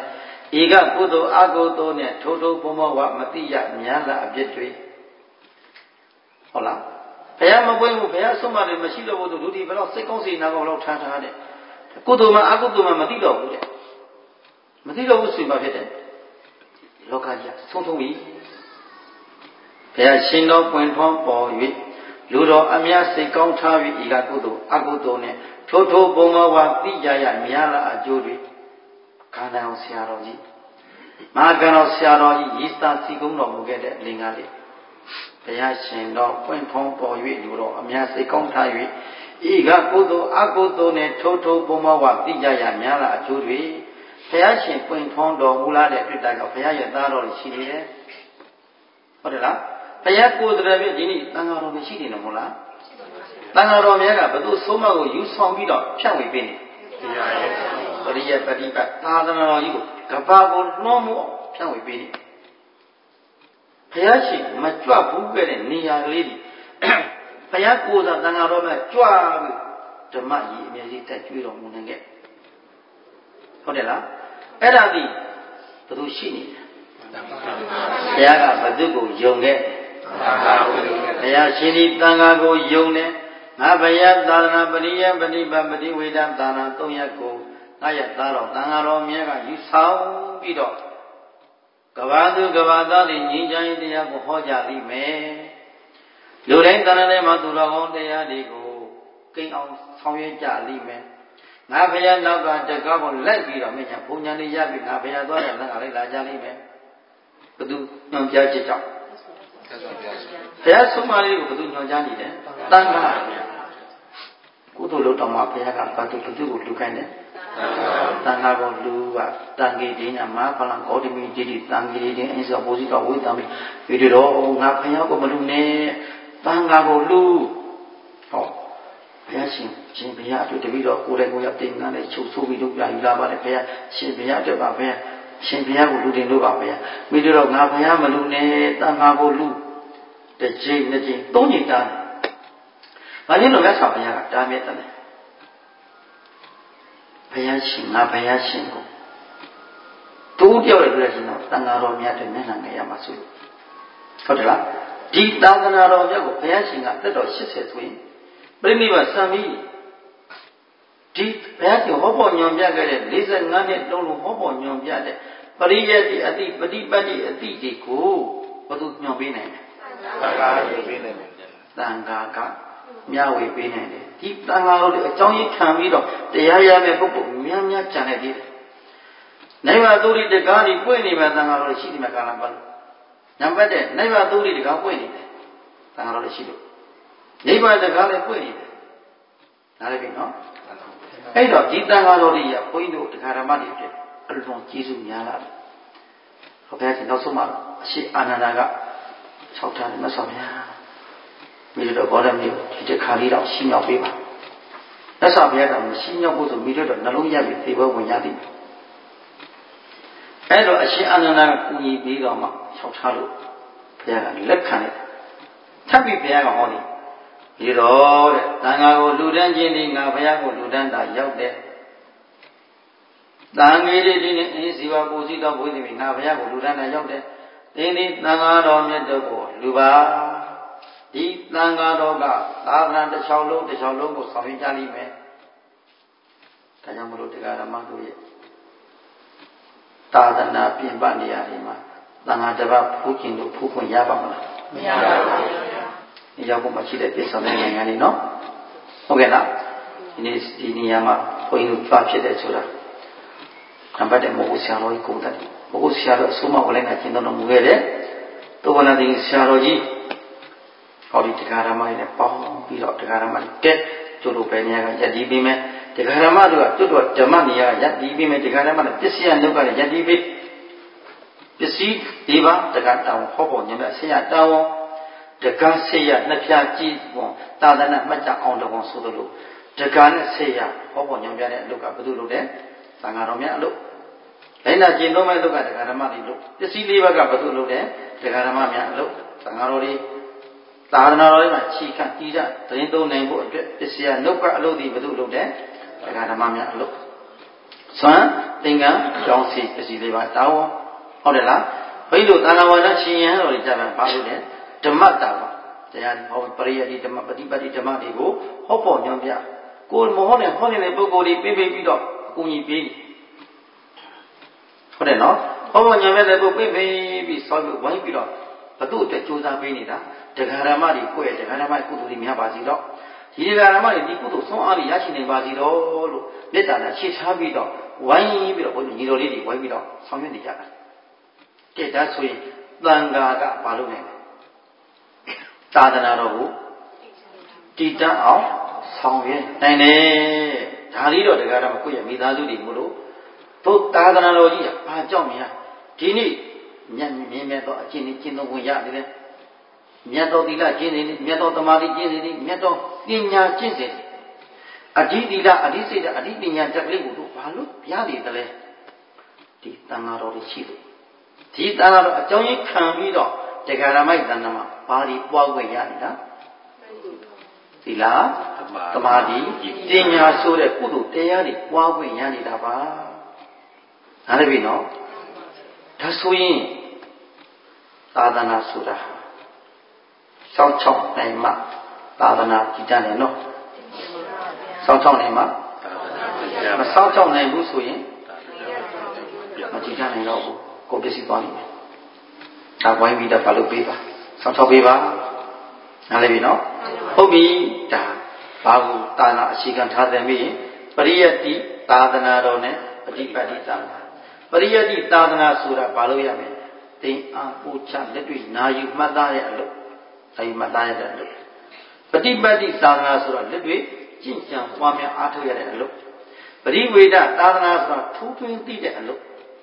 ဤကကုသိုလ်အကုသိုလ်နဲ့ထိုးထိုးပုံမဝမတိယများလာအပြစ်တွေဟုတ်လားဘုရားမပွင့်ဘူးဘုရားဆုံးမတယ်မရှိတော့ဘူးသူလူဒီဘယ်တော့စိတ်ကောင်းစိတ်နာကောင်းဘယ်တော့ထားထားတဲ့ကုသိုလ်မှာအကုသိုလ်မှာမသိတော့ဘူးတဲ့မသိတော့ဘူးဆိုမှဖြစ်တယ်လောကကြီးဆုံးထုံးပြီဘုရားရှင်တော်ပွင့်ထွန်းပေါ်၍လူတော်အများစိတ်ကောင်းထား၍ဤကကုသိုလ်အကုသိုလ်နဲ့ထိုးထိုးပုံမဝတိကြရများလာအကျိုးတွေခန္ဓာအောင်ဆရာတော်ကြီးမဟာကံတော်ဆရာတော်ကြီးရည်သာစီကုံတော်မူခဲ့တဲ့လင်္ကာလေးဘုရားရှင်တော်ပွင့်ထွန်းပေါ်၍လူတော်အများစိတ်ကောင်းထား၍ဤကကုသိုလ်အကုသိုလ်နဲ့ထိုးထိုးပုံမဝတိကြရများလာအကျိုးတွေဘုရားရှင်ပွင့်ထွန်းတော်မူလာတဲ့ပြစ်တာကြောင့်ဘုရားရဲ့သားတော်တွေရှိနေတယ်ဟုတ်တယ်လားဘုရားကိုယ်တော်ပြည့်ဒီနေ့တန်ဃာတော်တွေရှိနေတယ်မဟုတ်လားတန်ဃာတော်များကဘသူဆုံးမကိုယူဆောင်ပြီးတော့ဖြန့်ဝေပေးနေပရိယပฏิပတ်သာသနာတော်ကြီးကိုကပ္ပကိုလွှမ်းမိုးဖြန့်ဝေပေးနေဘုရားရှင်မကြွဘူးခဲ့တဲ့နေရာကလေးတွေဘုရားကိုယ်စားတန်ဃာတော်များကြွပြီးဓမ္မကြီးအမြဲတည်းတက်ကြွတော်မူနေခဲ့ဟုတ်တယ်လားအဲ့ဒါဒီဘသူရှိနေတယ်ဘုရားကဘသူကိုယုံခဲ့ဘုရားရှင်ဒီတန်ဃာကိုယုံတယ်ငါဘုရားသာသနာပရိယပฏิပတ်ပฏิဝေဒသာနာသုံးရပ်ကိုငါရသားတော်တန်ဃာတော်မြတ်ကယူဆောင်ပြီးတော့ကဘာသူကဘာသားတွေညီချမ်းတရားကိုဟောကြားလိမ့်မယ်လူတိုင်းတဏ္ဍာထဲမှာသူတော်ကောင်းတရားတွေကိုကိန်းအောင်ဆောင်ရွက်ကြလိမ့်မယ်ငါဘုရားနောက်ကတကားကိုလိုက်ပြီးတော့မင်းညာဘုံညာလေးရပြီးငါဘုရားသွားတယ်လည်းငါလိုက်လာကြလိမ့်မယ်ဘသူညွန်ပြချက်ကြောင့်ဘုရားဆုံးမလေးကိုဘသူညွန်ကြားနေတယ်တန်ခါကုသိုလ်လို့တောင်းမှဘုရားကဘာသူဘသူကိုလူခိုင်းတယ်တန်ခါကိုလူကတန်ကြီးတင်းညာမဟာဖလံဂေါတမီကြီးကြီးတန်ကြီးတင်းအင်းစောဘိုးစီတော်ဝိတ္တမီဒီတော့ငါဘုရားကိုမလူနဲ့တန်ခါကိုလူဟောဘုရားရှင်ရှင်ဘုရားအတွက်တပည့်တော်ကိုယ်တိုင်ကိုယ်ရတင်ငန်းနဲ့ချုပ်ဆိုးပြီးလုပ်ပြယူလာပါတယ်ဘုရားရှင်ဘုရားအတွက်ပါဘုရားရှင်ဘုရားကိုလူတင်လို့ပါဘုရားမိတို့ငါဘုရားမလူနဲ့တန်ခါကိုလူတစ်ချိန်နှစ်ချိန်သုံးချိန်တားဘာလို့လဲဆိုဘုရားကတားမြစ်တယ်ဘုရားရှင်ငါဘုရားရှင်ကိုတိုးပြောက်ရတဲ့ရှင်တော့တန်ဃာတော်များတဲ့မျက်နှာငယ်ရမှာဆိုဟုတ်တယ်လားဒီတန်ဃာတော်များကိုဘုရားရှင်ကတက်တော်ရှစ်ဆယ်ဆိုရင်ပြိဋိဘစံပြီးဒီဘုရားရှင်ဟောပေါ်ညွန်ပြခဲ့တဲ့၄၅နှစ်လုံးလုံးဟောပေါ်ညွန်ပြတဲ့ပရိယတိအတိပฏิပတ်တိအတိတွေကိုဘယ်သူညွန်ပေးနိုင်လဲတန်ဃာကိုပေးနိုင်တယ်တန်ဃာကမျှဝေပေးနိုင်တယ်ဒီတန်ဃာတို့အကြောင်းကြီးခံပြီးတော့တရားရမယ့်ပုဂ္ဂိုလ်များများကြံနေသေးတယ်နိုင်ဝသုရိတကားကြီးပွင့်နေမှာတန်ဃာတို့ရှိနေမှာကာလပတ်လို့နံပါတ်၁နိုင်ဝသုရိတကားပွင့်နေတယ်တန်ဃာတို့ရှိလို့နိဗ္ဗာန်တကားလည်းပွင့်နေတယ်နားလည်ပြီနော်အဲ့တော့ဒီတန်ဃာတော်တွေကဘုန်းကြီးတို့တရားဓမ္မတွေဖြစ်အလွန်ကျေးဇူးများလာတယ်ဘုရားရှင်နောက်ဆုံးမှာအရှိအာနန္ဒာက၆ထားတယ်မဆော်ဗျာမိတို့ဘောရမျိုးဒီတစ်ခါလေးတော့ရှင်းမြောက်ပေးပါလက်ဆော်ဗျာကမရှင်းမြောက်ဖို့ဆိုမိတို့တော့နှလုံးရက်ပြီးသေဘဝင်ရသည်အဲ့တော့အရှင်အာနန္ဒာကကူညီပြီးတော့မှ၆ထားလို့ဘုရားကလက်ခံတယ်ထပ်ပြီးဘုရားကဟောတယ်ဒီတော့တဲ့တန်ဃာကိုလူတန်းခြင်းဒီငါဘုရားကိုလူတန်းတာရောက်တဲ့တန်ငယ်လေးဒီနဲ့အင်းစီဝါပူစီတော်ဘုရားငါဘုရားကိုလူတန်းတာရောက်တဲ့ဒီနေ့တန်ဃာတော်မြတ်တို့ကိုလူပါဒီတန်ဃာတော်ကသာသနာတစ်ချောင်းလုံးတစ်ချောင်းလုံးကိုဆောင်ရွက်ကြလိမ့်မယ်ဒါကြောင့်မလို့တရားဓမ္မတို့ရဲ့သာသနာပြင်ပနေရာတွေမှာတန်ဃာတစ်ပါးဖူးကျင်လို့ဖူးခွင့်ရပါမလားမရပါဘူးဒီရောက်ဖို့မရှိတဲ့ပြည့်စုံတဲ့နိုင်ငံတွေနော်ဟုတ်ကဲ့လားဒီနေ့ဒီနေရာမှာဘုန်းကြီးတို့ကြွားဖြစ်တဲ့ဆိုတာနံပါတ်၁မဟုတ်ဆရာတော်ကြီးကိုယ်တိုင်ဘုရားဆရာတော်အဆုံးမဝင်လိုက်တာကျင့်တော်မူခဲ့တဲ့တောဝနာတိဆရာတော်ကြီးဟောဒီတရားဓမ္မတွေနဲ့ပေါင်းပြီးတော့တရားဓမ္မတွေတက်ကျိုးလို့ပဲနေရာကယက်တည်ပြီးမယ်တရားဓမ္မတွေကတွတ်တော့ဓမ္မနေရာကယက်တည်ပြီးမယ်တရားဓမ္မနဲ့ပစ္စည်းအလုပ်ကလည်းယက်တည်ပြီးပစ္စည်းဒီပါတရားတောင်းဟောပေါ်ညမဲ့ဆရာတောင်းတရားဆေးရနှစ်ဖြာကြည့်ပေါ်သာသနာမှတ်ကြအောင်တော်ဆိုသလိုတရားနဲ့ဆေးရဟောပေါ်ညပြတဲ့အလုပ်ကဘယ်သူလုပ်လဲသံဃာတော်များအလုပ်လိုက်နာကျင့်သုံးမဲ့သုက္ကတရားဓမ္မတွေလို့ပစ္စည်းလေးဘက်ကဘယ်သူလုပ်တယ်တရားဓမ္မများအလုပ်သံဃာတော်တွေသာသနာတော်တွေမှာခြိခတ်ကြီးကြသတင်းသုံးနိုင်ဖို့အတွက်ပစ္စည်းနှုတ်ကအလုပ်တွေဘယ်သူလုပ်တယ်တရားဓမ္မများအလုပ်စွမ်းသင်္ကန်းကြောင်းစီပစ္စည်းလေးပါတာဝဟုတ်တယ်လားဘိလို့သာနာဝါဒရှင်ရန်တော်တွေကြမှာဘာလို့လဲဓမ္မတာပါတရားဟောပရိယတိဓမ္မပฏิပတ်တိဓမ္မတွေကိုဟောပေါ်ညွှန်ပြကိုယ်မဟုတ်နဲ့ဟောနေတဲ့ပုဂ္ဂိုလ်တွေပြေးပြေးပြီးတော့အကူကြီးပေးဟုတ်တယ်နော်ဟောပေါ်ညွှန်ပြတဲ့ပုဂ္ဂိုလ်ပြေးပြေးပြီးဆောက်လို့ဝိုင်းပြီးတော့ဘသူ့အတွက်ကြိုးစားပေးနေတာတရားဓမ္မတွေကိုယ့်ရဲ့တရားဓမ္မကုသိုလ်တွေများပါစီတော့ဒီတရားဓမ္မတွေဒီကုသိုလ်ဆုံးအားတွေရရှိနေပါစီတော့လို့မေတ္တာနဲ့ရှေ့ထားပြီးတော့ဝိုင်းပြီးတော့ဘုန်းကြီးညီတော်လေးတွေဝိုင်းပြီးတော့ဆောင်ရွက်နေကြတာကဲဒါဆိုရင်သံဃာကဘာလုပ်နေလဲသာသနာတော်ကိုတည်တတ်အောင်ဆောင်ရွက်နိုင်တယ်ဒါလေးတော့တရားဓမ္မကိုယ့်ရဲ့မိသားစုတွေမို့လို့တို့သာသနာတော်ကြီးကဘာကြောင့်များဒီနေ့မြတ်မြင့်မြတ်သောအကျင့်နဲ့ကျင့်သုံးဝင်ရနေတယ်မြတ်သောသီလကျင့်စဉ်မြတ်သောသမာဓိကျင့်စဉ်မြတ်သောပညာကျင့်စဉ်အဓိသီလအဓိစိတ်အဓိပညာတက်ကလေးကိုတို့ဘာလို့ရနေတယ်လဲဒီသံဃာတော်တွေရှိလို့ဒီသံဃာတော်အကြောင်းရင်းခံပြီးတော့တရားဓမ္မ့တန်ခါမှာဘာဒီပွားခွင့်ရနေတာသီလသမာဓိပညာဆိုတဲ့ကုသိုလ်တရားတွေပွားခွင့်ရနေတာပါနားလည်ပြီနော်ဒါဆိုရင်သာသနာဆိုတာစောင့်ချောက်နိုင်မှသာသနာတည်တတ်တယ်နော်စောင့်ချောက်နိုင်မှမစောင့်ချောက်နိုင်ဘူးဆိုရင်မတည်တတ်နိုင်တော့ဘူးကိုယ်ပစ္စည်းသွားနေတယ်ဒါဝိုင်းပြီးတော့ဘာလို့ပေးပါစောင့်ချောက်ပေးပါနားလည်ပြီနော်ဟုတ်ပြီဒါဘာကိုသာသနာအခြေခံထားတယ်မင်းပရိယတ္တိသာသနာတော်နဲ့ပฏิပတ်တိသာသနာပရိယတ္တိသာသနာဆိုတာဘာလို့ရမလဲသင်အားပူချလက်တွေ့နာယူမှတ်သားတဲ့အလုပ်အဲဒီမှတ်သားရတဲ့အလုပ်ပฏิပတ်တိသာသနာဆိုတာလက်တွေ့ကျင့်ကြံပွားများအားထုတ်ရတဲ့အလုပ်ပရိဝေဒသာသနာဆိုတာထူးထွင်းသိတဲ့အလုပ်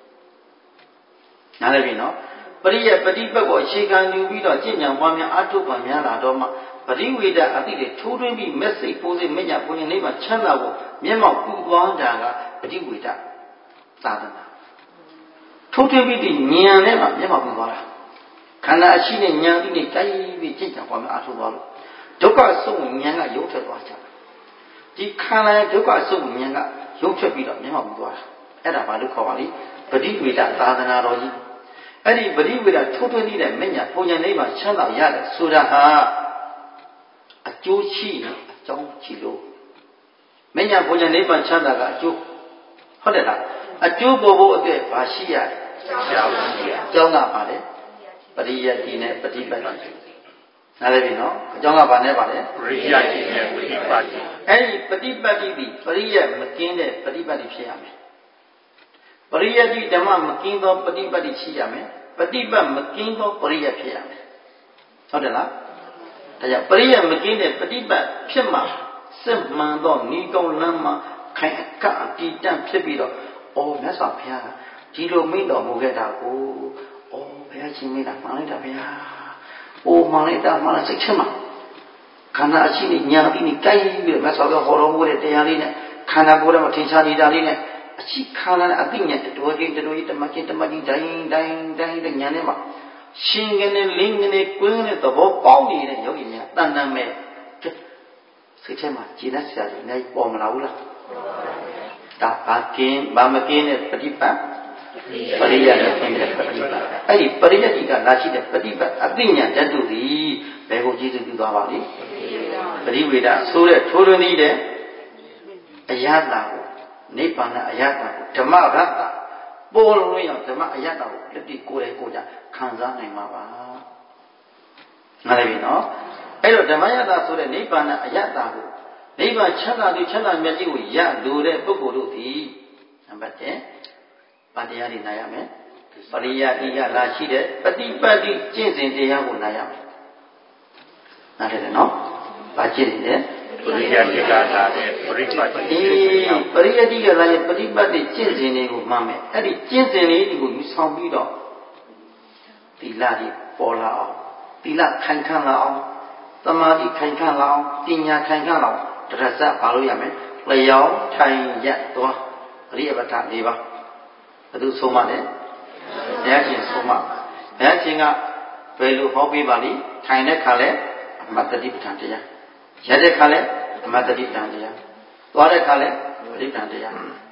နားလည်ပြီနော်ပရိယပฏิပတ်ကိုအခြေခံယူပြီးတော့ကျင့်ကြံပွားများအားထုတ်ပါများလာတော့မှပရိဝေဒအတိတွေထူးထွင်းပြီးမက်စိတ်ပိုးစိတ်မညာပုံညာလေးမှာချမ်းသာဖို့မျက်မှောက်ပူသွားတာကပရိဝေဒသာသနာထူးထွင်းပြီးဒီဉာဏ်နဲ့မှမျက်မှောက်ပူသွားတာခန္ဓာအရှိနဲ့ဉာဏ်ပြီးတိုက်ပြီးကျင့်ကြံပွားများအားထုတ်သွားလို့ဒုက္ခဆုံးဉာဏ်ကရုပ်ထွက်သွားကြတယ်ဒီခန္ဓာရဲ့ဒုက္ခဆုံးဉာဏ်ကရုပ်ထွက်ပြီးတော့မျက်မှောက်ပူသွားတာအဲ့ဒါဘာလို့ခေါ်ပါလိပရိဝေဒသာသနာတော်ကြီးအဲ့ဒီပရိဝေဒထူးထွင်းနေတဲ့မညာပုံညာလေးမှာချမ်းသာရတယ်ဆိုတာဟာအကျိုးရှိရင်အကြောင်းရှိလို့မညာပုံညာလေးမှာချမ်းသာကအကျိုးဟုတ်တယ်လားအကျိုးပေါ်ဖို့အတွက်ဘာရှိရလဲအကြောင်းရှိရအကြောင်းကဘာလဲပရိယတ္တိနဲ့ပฏิပတ်တိနားလည်ပြီနော်အကြောင်းကဘာနဲ့ပါလဲပရိယတ္တိနဲ့ပฏิပတ်တိအဲ့ဒီပฏิပတ်တိဒီပရိယမကင်းတဲ့ပฏิပတ်တိဖြစ်ရမယ်ပရိယတ္တိဓမ္မမကင်းသောပฏิပတ်တိရှိရမယ်ပฏิပတ်မကင်းသောပရိယဖြစ်ရမယ်ဟုတ်တယ်လားဒါကြောင့်ပရိယမကင်းတဲ့ပฏิပတ်ဖြစ်မှစစ်မှန်သောဤကောင်းလမ်းမှာခိုင်အခအတည်တန့်ဖြစ်ပြီးတော့အော်မြတ်စွာဘုရားဒီလိုမိန့်တော်မူခဲ့တာကိုအော်ဘုရားရှင်မိန့်တာမှန်လိုက်တာဘုရားအိုမှန်လိုက်တာမှန်လားစိတ်ချမှာခန္ဓာအရှိနဲ့ညာပြီးနေကိုက်ပြီးတော့မြတ်စွာဘုရားဟောတော်မူတဲ့တရားလေးနဲ့ခန္ဓာကိုယ်ထဲမှာထင်ရှားနေတာလေးနဲ့အရှိခန္ဓာနဲ့အသိဉာဏ်တော်ချင်းတော်ကြီးတမချင်းတမကြီးတိုင်းတိုင်းတိုင်းတဲ့ဉာဏ်နဲ့မှာရှင်ကနေလင်းကနေကွင်းနဲ့သဘောပေါက်နေတဲ့ယောဂီများတဏ္ဍမဲ့စိတ်ထဲမှာကျင့်တတ်စရာတွေနဲ့ပေါ်မလာဘူးလားဒါဘာကင်းဘာမကင်းတဲ့ပฏิပတ်ပရိယနဲ့ပြင်တဲ့ပฏิပတ်အဲ့ဒီပရိယတိကလာရှိတဲ့ပฏิပတ်အသိဉာဏ်တတ်သူသည်ဘယ်ကိုကျေစုပြုသွားပါလိမ့်ပရိဝေဒဆိုတဲ့ထိုးထွင်းသီးတဲ့အယတကိုနိဗ္ဗာန်အယတကိုဓမ္မရတ္တပေါ်လို့ရဓမ္မအယတကိုလက်တိကိုယ်တိုင်ကိုယ်ကြခံစားနိုင်မှာပါနားလည်ပြီနော်အဲ့တော့ဓမ္မယတဆိုတဲ့နိဗ္ဗာန်အယတကိုနိဗ္ဗာန်ချမ်းသာသူချမ်းသာမြတ်ကြီးကိုရလိုတဲ့ပုဂ္ဂိုလ်တို့သည်နံပါတ်တစ်ဗတရားတွေနားရမယ်ပရိယတိကလာရှိတဲ့ပฏิပတ်တိကျင့်စဉ်တရားကိုနားရမယ်နားလည်တယ်နော်ဘာကျင့်တယ်ပရိယတိကလာတဲ့ပရိပတ်တိအေးပရိယတိကလာရဲ့ပฏิပတ်တိကျင့်စဉ်တွေကိုမှတ်မယ်အဲ့ဒီကျင့်စဉ်လေးတွေကိုယူဆောင်ပြီးတော့သီလတွေပေါ်လာအောင်သီလခိုင်ခန့်လာအောင်သမာဓိခိုင်ခန့်လာအောင်ပညာခိုင်ခန့်လာအောင်တရဇဘာလို့ရမယ်လျောင်းထိုင်ရက်သွားအရိယပဋ္ဌာန်၄ပါးဘယ်သူဆုံးမလဲဘုရားရှင်ဆုံးမဘုရားရှင်ကဘယ်လိုဟောပေးပါလိထိုင်တဲ့ခါလဲအမတ္တိပဋ္ဌာန်တရားရက်တဲ့ခါလဲအမတ္တိပဋ္ဌာန်တရားသွားတဲ့ခါလဲပဋိပဋ္ဌာန်တရား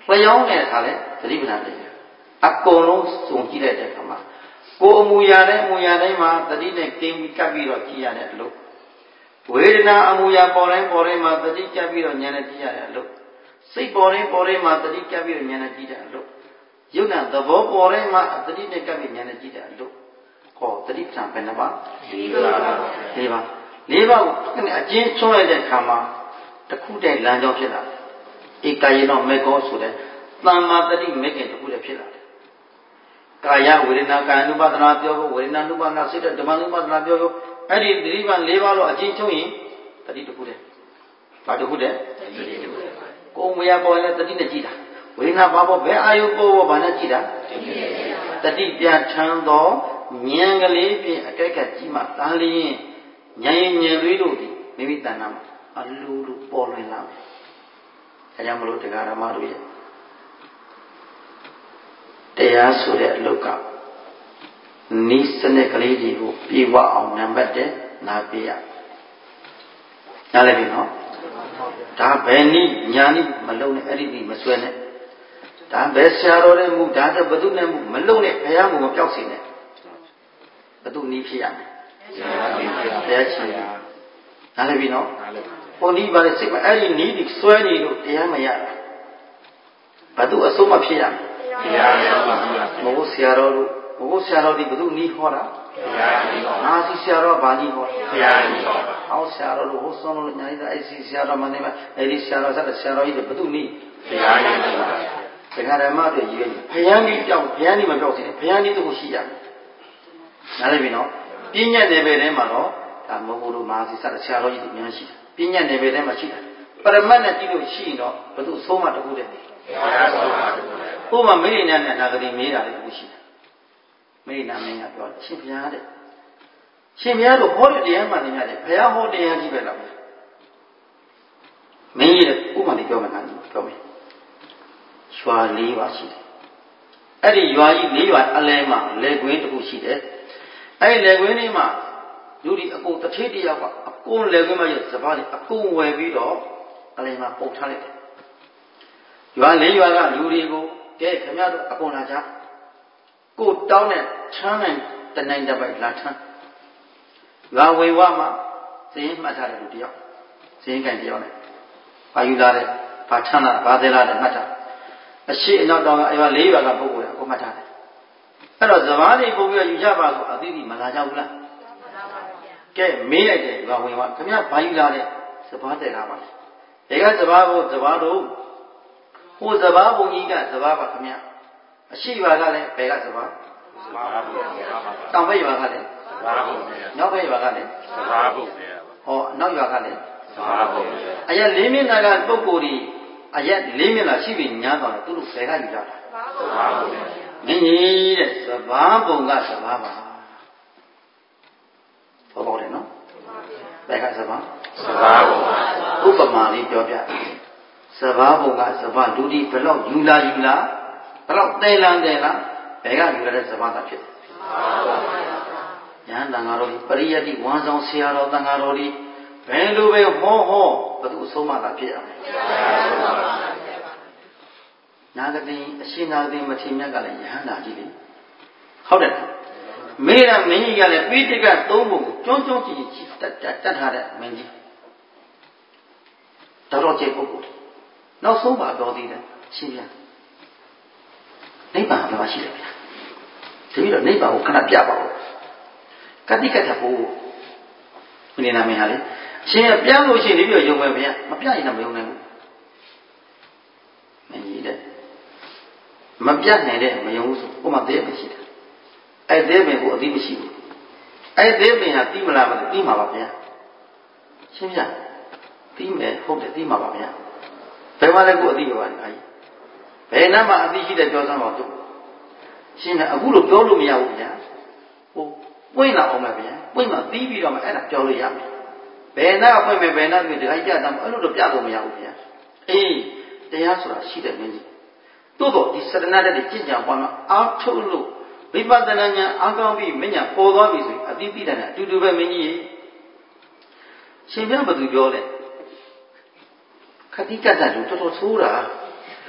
lyoung này thà đấy tadi benar đấy à cô nó dùng chi đấy đấy mà cô amuya đấy amuya đấy mà tadi này kim cà bi rồi chi đấy lúc vedana amuya bỏ đấy bỏ đấy mà tadi cà bi rồi nhà này chi đấy lúc say bỏ đấy bỏ đấy mà tadi cà bi rồi nhà này chi đấy lúc yêu na the bỏ bỏ đấy mà tadi này cà bi nhà này chi đấy lúc có tadi làm bên nào ba đi ba đi ba cái này chỉ cho lại đấy khám mà đặc khu đấy làm cho thế nàoอีกายโนเมโกสุเดตัมมาตติเมกินตะคุเลยဖြစ်လာတယ်ကာယဝေဒနာကာယ ानु ပါဒနာပြောဖို့ဝေဒနာ ानु ပါဒနာစိတ်ဓမ္မ ानु ပါဒနာပြောဖို့အဲ့ဒီသတိပံ၄ပါးလို့အချင်းချုပ်ရင်တတိတခုတည်းဘာတခုတည်းကိုယ်မရပေါ်ရင်တတိနဲ့ကြည့်တာဝေဒနာဘာပေါ်ဘယ်အာယုပေါ်ပေါ်ဘာနဲ့ကြည့်တာတတိပြထမ်းသောဉာဏ်ကလေးဖြင့်အကဲခတ်ကြည့်မှတန်လျင်ဉာဏ်ရင်ဉာဏ်သွေးတို့ဒီမိမိတဏ္ဍာမှာအလိုလိုပေါ်လွင်လာမယ်အဲကြောင့်မလို့တရားဓမ္မတို့ရဲ့တရားဆိုတဲ့အလုပ်ကနိစ္စနဲ့ကလေးကြီးကိုပြေဝအောင်နံပါတ်၁နာပေးရနားလည်ပြီနော်ဒါဘယ်နည်းညာနည်းမလုံးနဲ့အဲ့ဒီနည်းမဆွဲနဲ့ဒါဘယ်ဆရာတော်နဲ့မှုဒါတော့ဘသူနဲ့မှုမလုံးနဲ့ဘယ်ဟာမှမပြောက်စေနဲ့ဘသူနည်းဖြစ်ရမယ်ဘယ်ချင်နားလည်ပြီနော်ဟိုနည်းပါလေစိတ်မအဲ့ဒီနည်းဒီဆွဲနေလို့တရားမရဘသူအစိုးမဖြစ်ရမယ်ဘုရားဆရာတော်တို့ဘုရားဆရာတော်ဒီဘသူနည်းဟောတာအာစီဆရာတော်ဘာနည်းဟောဟောဆရာတော်တို့ဟောဆုံးလို့ညာလိုက်တာအဲ့စီဆရာတော်မနေမှာအဲ့ဒီဆရာတော်ဆက်ဆရာတော်ကြီးဘသူနည်းဘုရားနည်းတရားဓမ္မတွေရေးတယ်ဘုရားနည်းပြောင်းဘုရားနည်းမပြောင်းစေနဲ့ဘုရားနည်းတို့ရှိရမယ်နားလည်ပြီနော်ပြည့်ညက်နယ်ပယ်ထဲမှာတော့ဒါမဟုတ်ဘူးမာစီဆက်ဆရာတော်ကြီးတို့များရှိတယ်ပြည့်ညက်နယ်ပယ်ထဲမှာရှိတယ်ပရမတ်နဲ့ကြည့်လို့ရှိရင်တော့ဘသူဆုံးမတခုတည်းဘုရားဆုံးမတခုဥပမာမိရိဏနဲ့နာဂတိမေးတာလေးကိုရှိတယ်မိရိဏမင်းကပြောရှင်ဘုရားတဲ့ရှင်ဘုရားတို့ဟောတဲ့တရားမှန်နေရတယ်ဘုရားဟောတရားကြီးပဲလားမင်းကြီးတဲ့ဥပမာလေးပြောမှန်းပြောမယ်ရွာလေးပါရှိတယ်အဲ့ဒီရွာကြီးလေးရွာအလဲမှာလေကွင်းတစ်ခုရှိတယ်အဲ့ဒီလေကွင်းလေးမှာလူဒီအကုန်တစ်ထေးတယောက်ကအကုန်လေကွင်းမှာရစပါးလေးအကုန်ဝယ်ပြီးတော့အလဲမှာပုတ်ထားလိုက်တယ်ရွာလေးရွာကလူတွေကိုကဲခင်ဗျားတို့အကုန်လာကြကိုတောင်းတဲ့ချမ်းနိုင်တနိုင်တစ်ပိုက်လာထမ်းရွာဝေဝမှာဇင်းမှတ်ထားတဲ့လူတယောက်ဇင်းကန်တယောက်နဲ့ဘာယူလာတဲ့ဘာချမ်းလာဘာသေးလာတဲ့မှတ်ထားအရှိအနောက်တောင်ကအရွာလေးရွာကပုဂ္ဂိုလ်တွေအကုန်မှတ်ထားတယ်အဲ့တော့ဇဘာတွေပုံပြီးယူကြပါဆိုအသီးသီးမလာကြဘူးလားကဲမေးလိုက်တယ်ရွာဝေဝခင်ဗျားဘာယူလာတဲ့ဇဘာတဲ့လာပါလေဒါကဇဘာကိုဇဘာတို့ဟိုဇဘာဘုံကြီးကဇဘာပါခင်ဗျအရှိရွာကလည်းဘယ်ကဇဘာဇဘာဘုံတောင်ဘက်ရွာကလည်းဇဘာဘုံမြောက်ဘက်ရွာကလည်းဇဘာဘုံဟောနောက်ရွာကလည်းဇဘာဘုံအရက်လေးမျက်နှာကပုဂ္ဂိုလ်ဒီအရက်လေးမျက်နှာရှိပြီညားတော့သူတို့ဘယ်ကယူကြတာဇဘာဘုံမင်းကြီးတဲ့ဇဘာဘုံကဇဘာပါဟောပေါ့တယ်နော်ဘယ်ကဇဘာဇဘာဘုံဥပမာလေးပြောပြစဘာဘုံကစဘာလူဒီဘလောက်ယူလာယူလာဘလောက်တဲလန်းတဲလားဘယ်ကယူလာတဲ့စဘာသာဖြစ်တယ်။ညာတန်ဃာတော်ဒီပရိယတ်ဒီဝမ်းဆောင်ဆရာတော်တန်ဃာတော်ဒီဘယ်လိုပဲဟောဟောဘသူအဆုံးမသာဖြစ်ရမယ်။နာဂတိအရှင်နာဂတိမထေရမြတ်ကလည်းယဟန္တာကြီးလေဟုတ်တယ်မေရမင်းကြီးကလည်းပိဋကသုံးပုံကျွန်းကျွန်းကြည့်ကြည့်တတ်တတ်ထားတဲ့မင်းကြီးတော်တော်ကျေပုဂ္ဂိုလ်နောက်ဆုံးပါတော်သေးတယ်ရှင်ဗျာနိဗ္ဗာန်ကမရှိတယ်ဗျာတပည့်တော်နိဗ္ဗာန်ကိုခဏပြပါဦးကတိကထဖို့ဘယ်နေနာမင်းဟာလေရှင်ကပြန်လို့ရှိရင်တပည့်တော်ယုံမယ်ဗျာမပြရင်တော့မယုံနိုင်ဘူးမင်းကြီးတဲ့မပြနိုင်တဲ့မယုံဘူးဆိုဥပမာသေးမရှိတယ်အဲ့သေးပင်ကိုအသိမရှိဘူးအဲ့သေးပင်ဟာပြီးမလားမသိပြီးမှာပါဗျာရှင်ဗျာပြီးမယ်ဟုတ်တယ်ပြီးမှာပါဗျာဘယ်မှာလဲကိုအသိပါ့အာကြီးဘယ်နှမ်းမှာအသိရှိတဲ့ပြောစမ်းပါတို့ရှင်းတယ်အခုလို့ပြောလို့မရဘူးဗျာဟိုပွင့်လာအောင်ပါဗျာပွင့်မှပြီးပြီးတော့မှအဲ့ဒါပြောလို့ရမယ်ဘယ်နှမ်းပွင့်မယ်ဘယ်နှမ်းပြီးဒီတိုင်းပြတာအဲ့လိုတော့ပြလို့မရဘူးဗျာအေးတရားဆိုတာရှိတယ်မင်းကြီးသို့တော့ဒီစရဏတ္တတွေကြင်ကြံပွားမှာအာထုတ်လို့ဝိပဿနာဉာဏ်အားကောင်းပြီးမဉ္ဇဉ်ပေါ်သွားပြီဆိုရင်အသိသိတယ်နဲ့အတူတူပဲမင်းကြီးရှင်ပြဘယ်သူပြောလဲခတိကတ္တလူတော်တော်ဆိုးတာ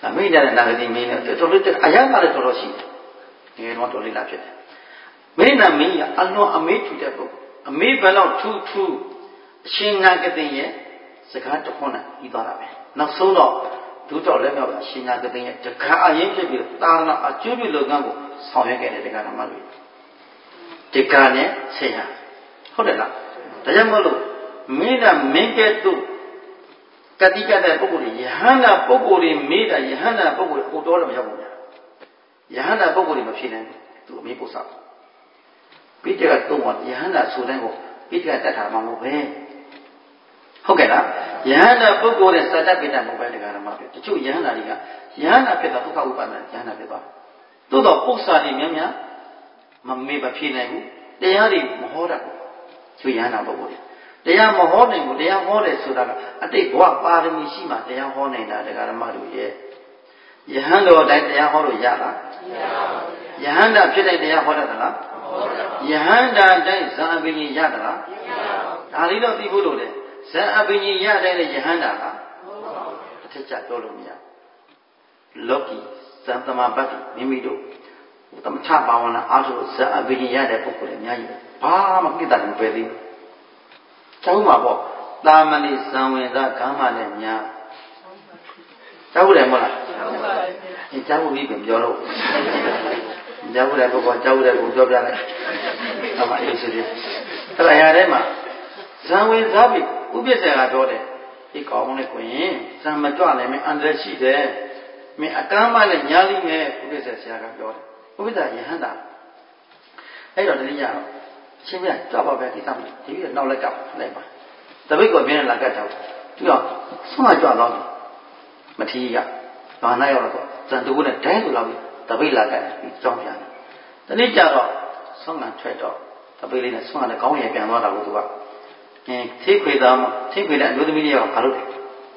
ဒါမိတဲ့နာဂတိမင်းနဲ့တော်တော်လေးအရမ်းပါလေတော်တော်ရှိတယ်ငယ်တော့တော်လေးလာဖြစ်တယ်မင်းနာမင်းကအလွန်အမေးထူတဲ့ပုဂ္ဂိုလ်အမေးဘယ်လောက်ထူးထူးအရှင်နာဂတိရဲ့စကားတစ်ခွန်းနဲ့ပြီးသွားတာပဲနောက်ဆုံးတော့ဒုတော်လည်းမြောက်အရှင်နာဂတိရဲ့တက္ကအရင်ဖြစ်ပြီးတာရဏအကျိုးပြုလုပ်ငန်းကိုဆောင်ရွက်ခဲ့တဲ့တရားဓမ္မတွေတက္ကနဲ့ဆေယဟုတ်တယ်လားဒါကြောင့်မို့လို့မင်းကမင်းကဲ့သို့ကတိကတဲ့ပုဂ္ဂိုလ်တွေယဟန္တာပုဂ္ဂိုလ်တွေမေးတာယဟန္တာပုဂ္ဂိုလ်ကိုတော်လည်းမရောက်ဘူးညာယဟန္တာပုဂ္ဂိုလ်တွေမဖြစ်နိုင်ဘူးသူအမေးပို့စားပိဋကတော့ယဟန္တာဆိုတဲ့ကိုပိဋကတတ်တာမှမဟုတ်ပဲဟုတ်ကဲ့လားယဟန္တာပုဂ္ဂိုလ်နဲ့စတ္တပိဋကမဟုတ်ပဲတရားဓမ္မတွေတချို့ယဟန္တာတွေကယဟန္တာဖြစ်တာဒုက္ခဥပါဒနာယဟန္တာဖြစ်သွားသို့တော့ပု္ပ္ပာတွေများများမမေ့မဖြစ်နိုင်ဘူးတရားတွေမဟောတတ်ဘူးသူယဟန္တာပုဂ္ဂိုလ်တွေတရားမဟောနိုင်ဘူးတရားဟောတယ်ဆိုတာကအတိတ်ဘဝပါရမီရှိမှတရားဟောနိုင်တာတရားဓမ္မတို့ရဲ့ယဟန်တော်တိုင်းတရားဟောလို့ရလားမရပါဘူးယဟန္တာဖြစ်တဲ့တရားဟောတတ်သလားမဟောတတ်ဘူးယဟန္တာတိုင်းဇာအဘိညာရသလားမရပါဘူးဒါလေးတော့သိဖို့လို့လေဇာအဘိညာရတဲ့ယဟန္တာကမဟုတ်ပါဘူးအထက်ကျပြောလို့မရလောကီဇံသမဘတ်မိမိတို့သမထဘာဝနာအားထုတ်ဇာအဘိညာရတဲ့ပုဂ္ဂိုလ်တွေအများကြီးဘာမှကိတ္တမပဲသေးဘူးကျောင်းမှာပေါ့တာမဏိဇံဝင်သားဂမ်းမနဲ့ညာကျောင်းတယ်မဟုတ်လားကျောင်းပါဘူးကျောင်းပြီးပြန်ပြောတော့ကျောင်းတယ်ဘုရားကျောင်းတယ်ကိုပြောပြလိုက်အမအေးစီတယ်အဲ့ဒါရတဲ့မှာဇံဝင်သားပြီးဥပ္ပစ္စေကပြောတယ်ဒီကောင်းနဲ့ကိုရင်ဇံမကြွနိုင်မင်းအန္တရာယ်ရှိတယ်မင်းအကမ်းမနဲ့ညာလိမ့်မယ်ဥပ္ပစ္စေဆရာကပြောတယ်ဥပ္ပစ္စေယဟန္တာအဲ့တော့တတိယတော့အချင်းပြန်ကြွပါပဲကိစ္စမဒီပြီးတော့နောက်လက်ကလိုက်ပါတပိတ်ကိုမြင်လာကတ်တော့သူကဆုံးမကြွတော့မထီးကဘာနာရောက်တော့ဇန်တူနဲ့ဒဲဆိုတော့တပိတ်လာကတ်ပြီးကြောင်းပြန်တယ်တနေ့ကျတော့ဆုံးမထွက်တော့တပိတ်လေးနဲ့ဆုံးမနဲ့ခေါင်းရည်ပြန်သွားတာကိုသူကအင်းထိခွေသားမထိခွေတဲ့အမျိုးသမီးတွေကဘာလို့လဲ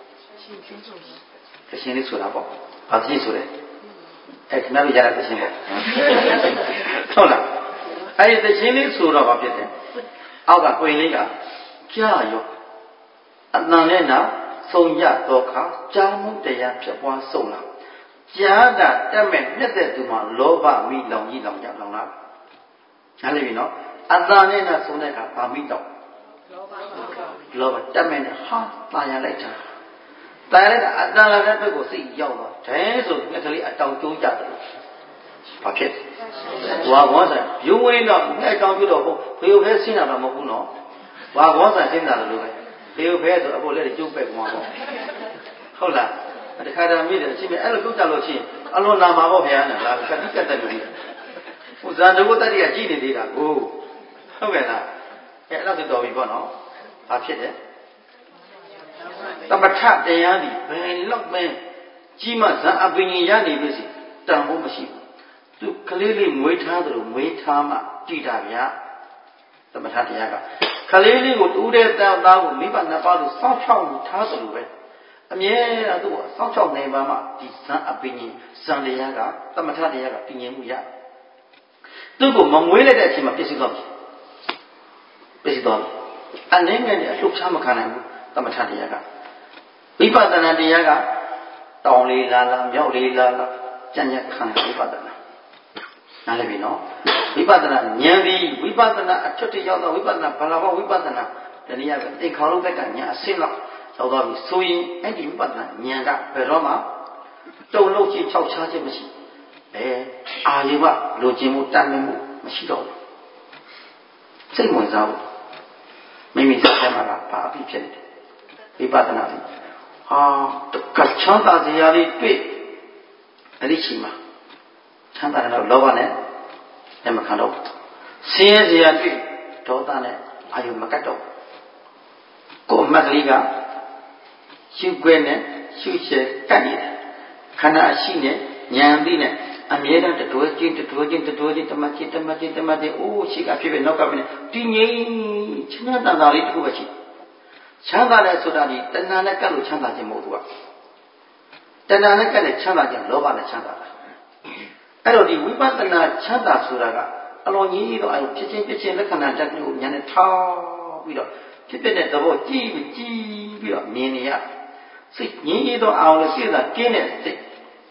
တရှင်လေးဆိုတာပေါ့ဘာဖြစ်ဆိုလဲအဲ့ခဏလေးရတာတရှင်ပေါ့ဟုတ်လားအဲ့ဒီတရှင်လေးဆိုတော့ဘာဖြစ်လဲအောက်ကကိုရင်လေးကကြာရောအတန်နဲ့နာဆုံးရတော့ခါကြာမှုတရားဖြစ်ပွားဆုံးလာကြာတာတက်မဲ့မြတ်တဲ့သူမှာလောဘမိလောင်ကြီးလောင်ကြလောင်လာနားလည်ပြီနော်အတန်နဲ့နာဆုံးတဲ့အခါဗာမိတော့လောဘလောဘတက်မဲ့နဲ့ဟာတာရလိုက်တာတာရလိုက်တာအတန်လာတဲ့ဘက်ကိုစိတ်ရောက်တော့ဒဲဆိုငှက်ကလေးအတောင်ကျိုးကြတယ်ဘာဖြစ်ဝါဘောဆိုင်ဘုံဝင်တော့ငှက်တောင်ပြတော့ဟုတ်ဖေဖဲဆင်းတာတော့မဟုတ်ဘူးနော်ဝါဘောဆိုင်ဆင်းတာလို့ပဲဖေဖဲဆိုအပေါ်လက်ကျုပ်ပဲကွာပေါ့ဟုတ်လားတခါတည်းမိတယ်အချင်းမြအဲ့လိုကျုပ်ကြလို့ရှိရင်အလွန်နာမှာပေါ့ဗျာနဲ့လာကတိကတ်တယ်လို့ဟိုဇာတဝတ္တိကကြည်နေသေးတာကိုဟုတ်ကဲ့လားအဲ့အဲ့လိုတော်ပြီပေါ့နော်ဘာဖြစ်တယ်သမထတရားဒီဘယ်လောက်ပဲကြီးမှဇာအပင်ရနေပြီစီတန်ဖို့မရှိဘူးသူကလေးလေးမွေးထားသလိုမွေးထားမှကြည်တာဗျာသမထတရားကကလေးလေးကိုတူးတဲ့သားသားကိုမိဘနှစ်ပါးလို့စောင့်ရှောက်ထားသလိုပဲအမြဲတမ်းသူ့ကိုစောင့်ရှောက်နေပါမှဒီဇံအပင်ဇံတရားကသမထတရားကတည်ငြိမ်မှုရသူ့ကိုမမွေးလိုက်တဲ့အချိန်မှာပြည့်စုံသွားပြီပြည့်စုံသွားပြီအနေနဲ့အလှုပ်ရှားမခံနိုင်ဘူးသမထတရားကဝိပဿနာတရားကတောင်းလေးလာလာမြောက်လေးလာလာကြံ့ကြံ့ခံဝိပဿနာနားလည်ပြီနော်ဝိပဿနာဉာဏ်ဒီဝိပဿနာအထွတ်တရောက်သောဝိပဿနာဘာလာဘောဝိပဿနာတနည်းအားဖြင့်သင်္ခါရုပ္ပကဉာဏ်အစစ်လောက်ရောက်သွားပြီဆိုရင်အဲ့ဒီဝိပဿနာဉာဏ်ကဘယ်တော့မှတုံလို့ချင်း၆ချားခြင်းမရှိအဲအာယုဘလိုချင်မှုတတ်မြင်မှုမရှိတော့ဘူးစိတ်ဝင်စားဘူးမိမိစိတ်ထဲမှာဘာအဖြစ်ဖြစ်နေတယ်ဝိပဿနာဟာကချမ်းသာစရာလေးတွေ့အဲ့ဒီချိန်မှာချမ်းသာတယ်တော့လောဘနဲ့လက်မခံတော့ဘူးဆင်းရဲစရာတွေ့ဒေါသနဲ့အာယုမကတ်တော့ကိုယ်မက်ကလေးကရှုခွဲနဲ့ရှုရှဲကတ်နေတယ်ခန္ဓာရှိနဲ့ဉာဏ်သိနဲ့အမြဲတမ်းတတွဲချင်းတတွဲချင်းတတွဲချင်းတမချင်းတမချင်းတမချင်းအိုးရှိကဖြစ်ဖြစ်နောက်ကဖြစ်နေတည်ငြိမ်ချမ်းသာတာလေးတစ်ခုပဲရှိချမ်းသာတယ်ဆိုတာဒီတဏှာနဲ့ကတ်လို့ချမ်းသာခြင်းမဟုတ်ဘူးကတဏှာနဲ့ကတ်တဲ့ချမ်းသာခြင်းလောဘနဲ့ချမ်းသာတာအဲ့တော့ဒီဝိပဿနာချမ်းသာဆိုတာကအလွန်ကြီးတော့အဲ့ဖြစ်ချင်းဖြစ်ချင်းလက္ခဏာတက်ကိုဉာဏ်နဲ့ထောက်ပြီးတော့ဖြစ်ဖြစ်တဲ့သဘောကြည့်ပြီးကြည့်ပြီးတော့မြင်နေရစိတ်ငြင်းရတော့အောင်လို့စိတ်သာကင်းတဲ့စိတ်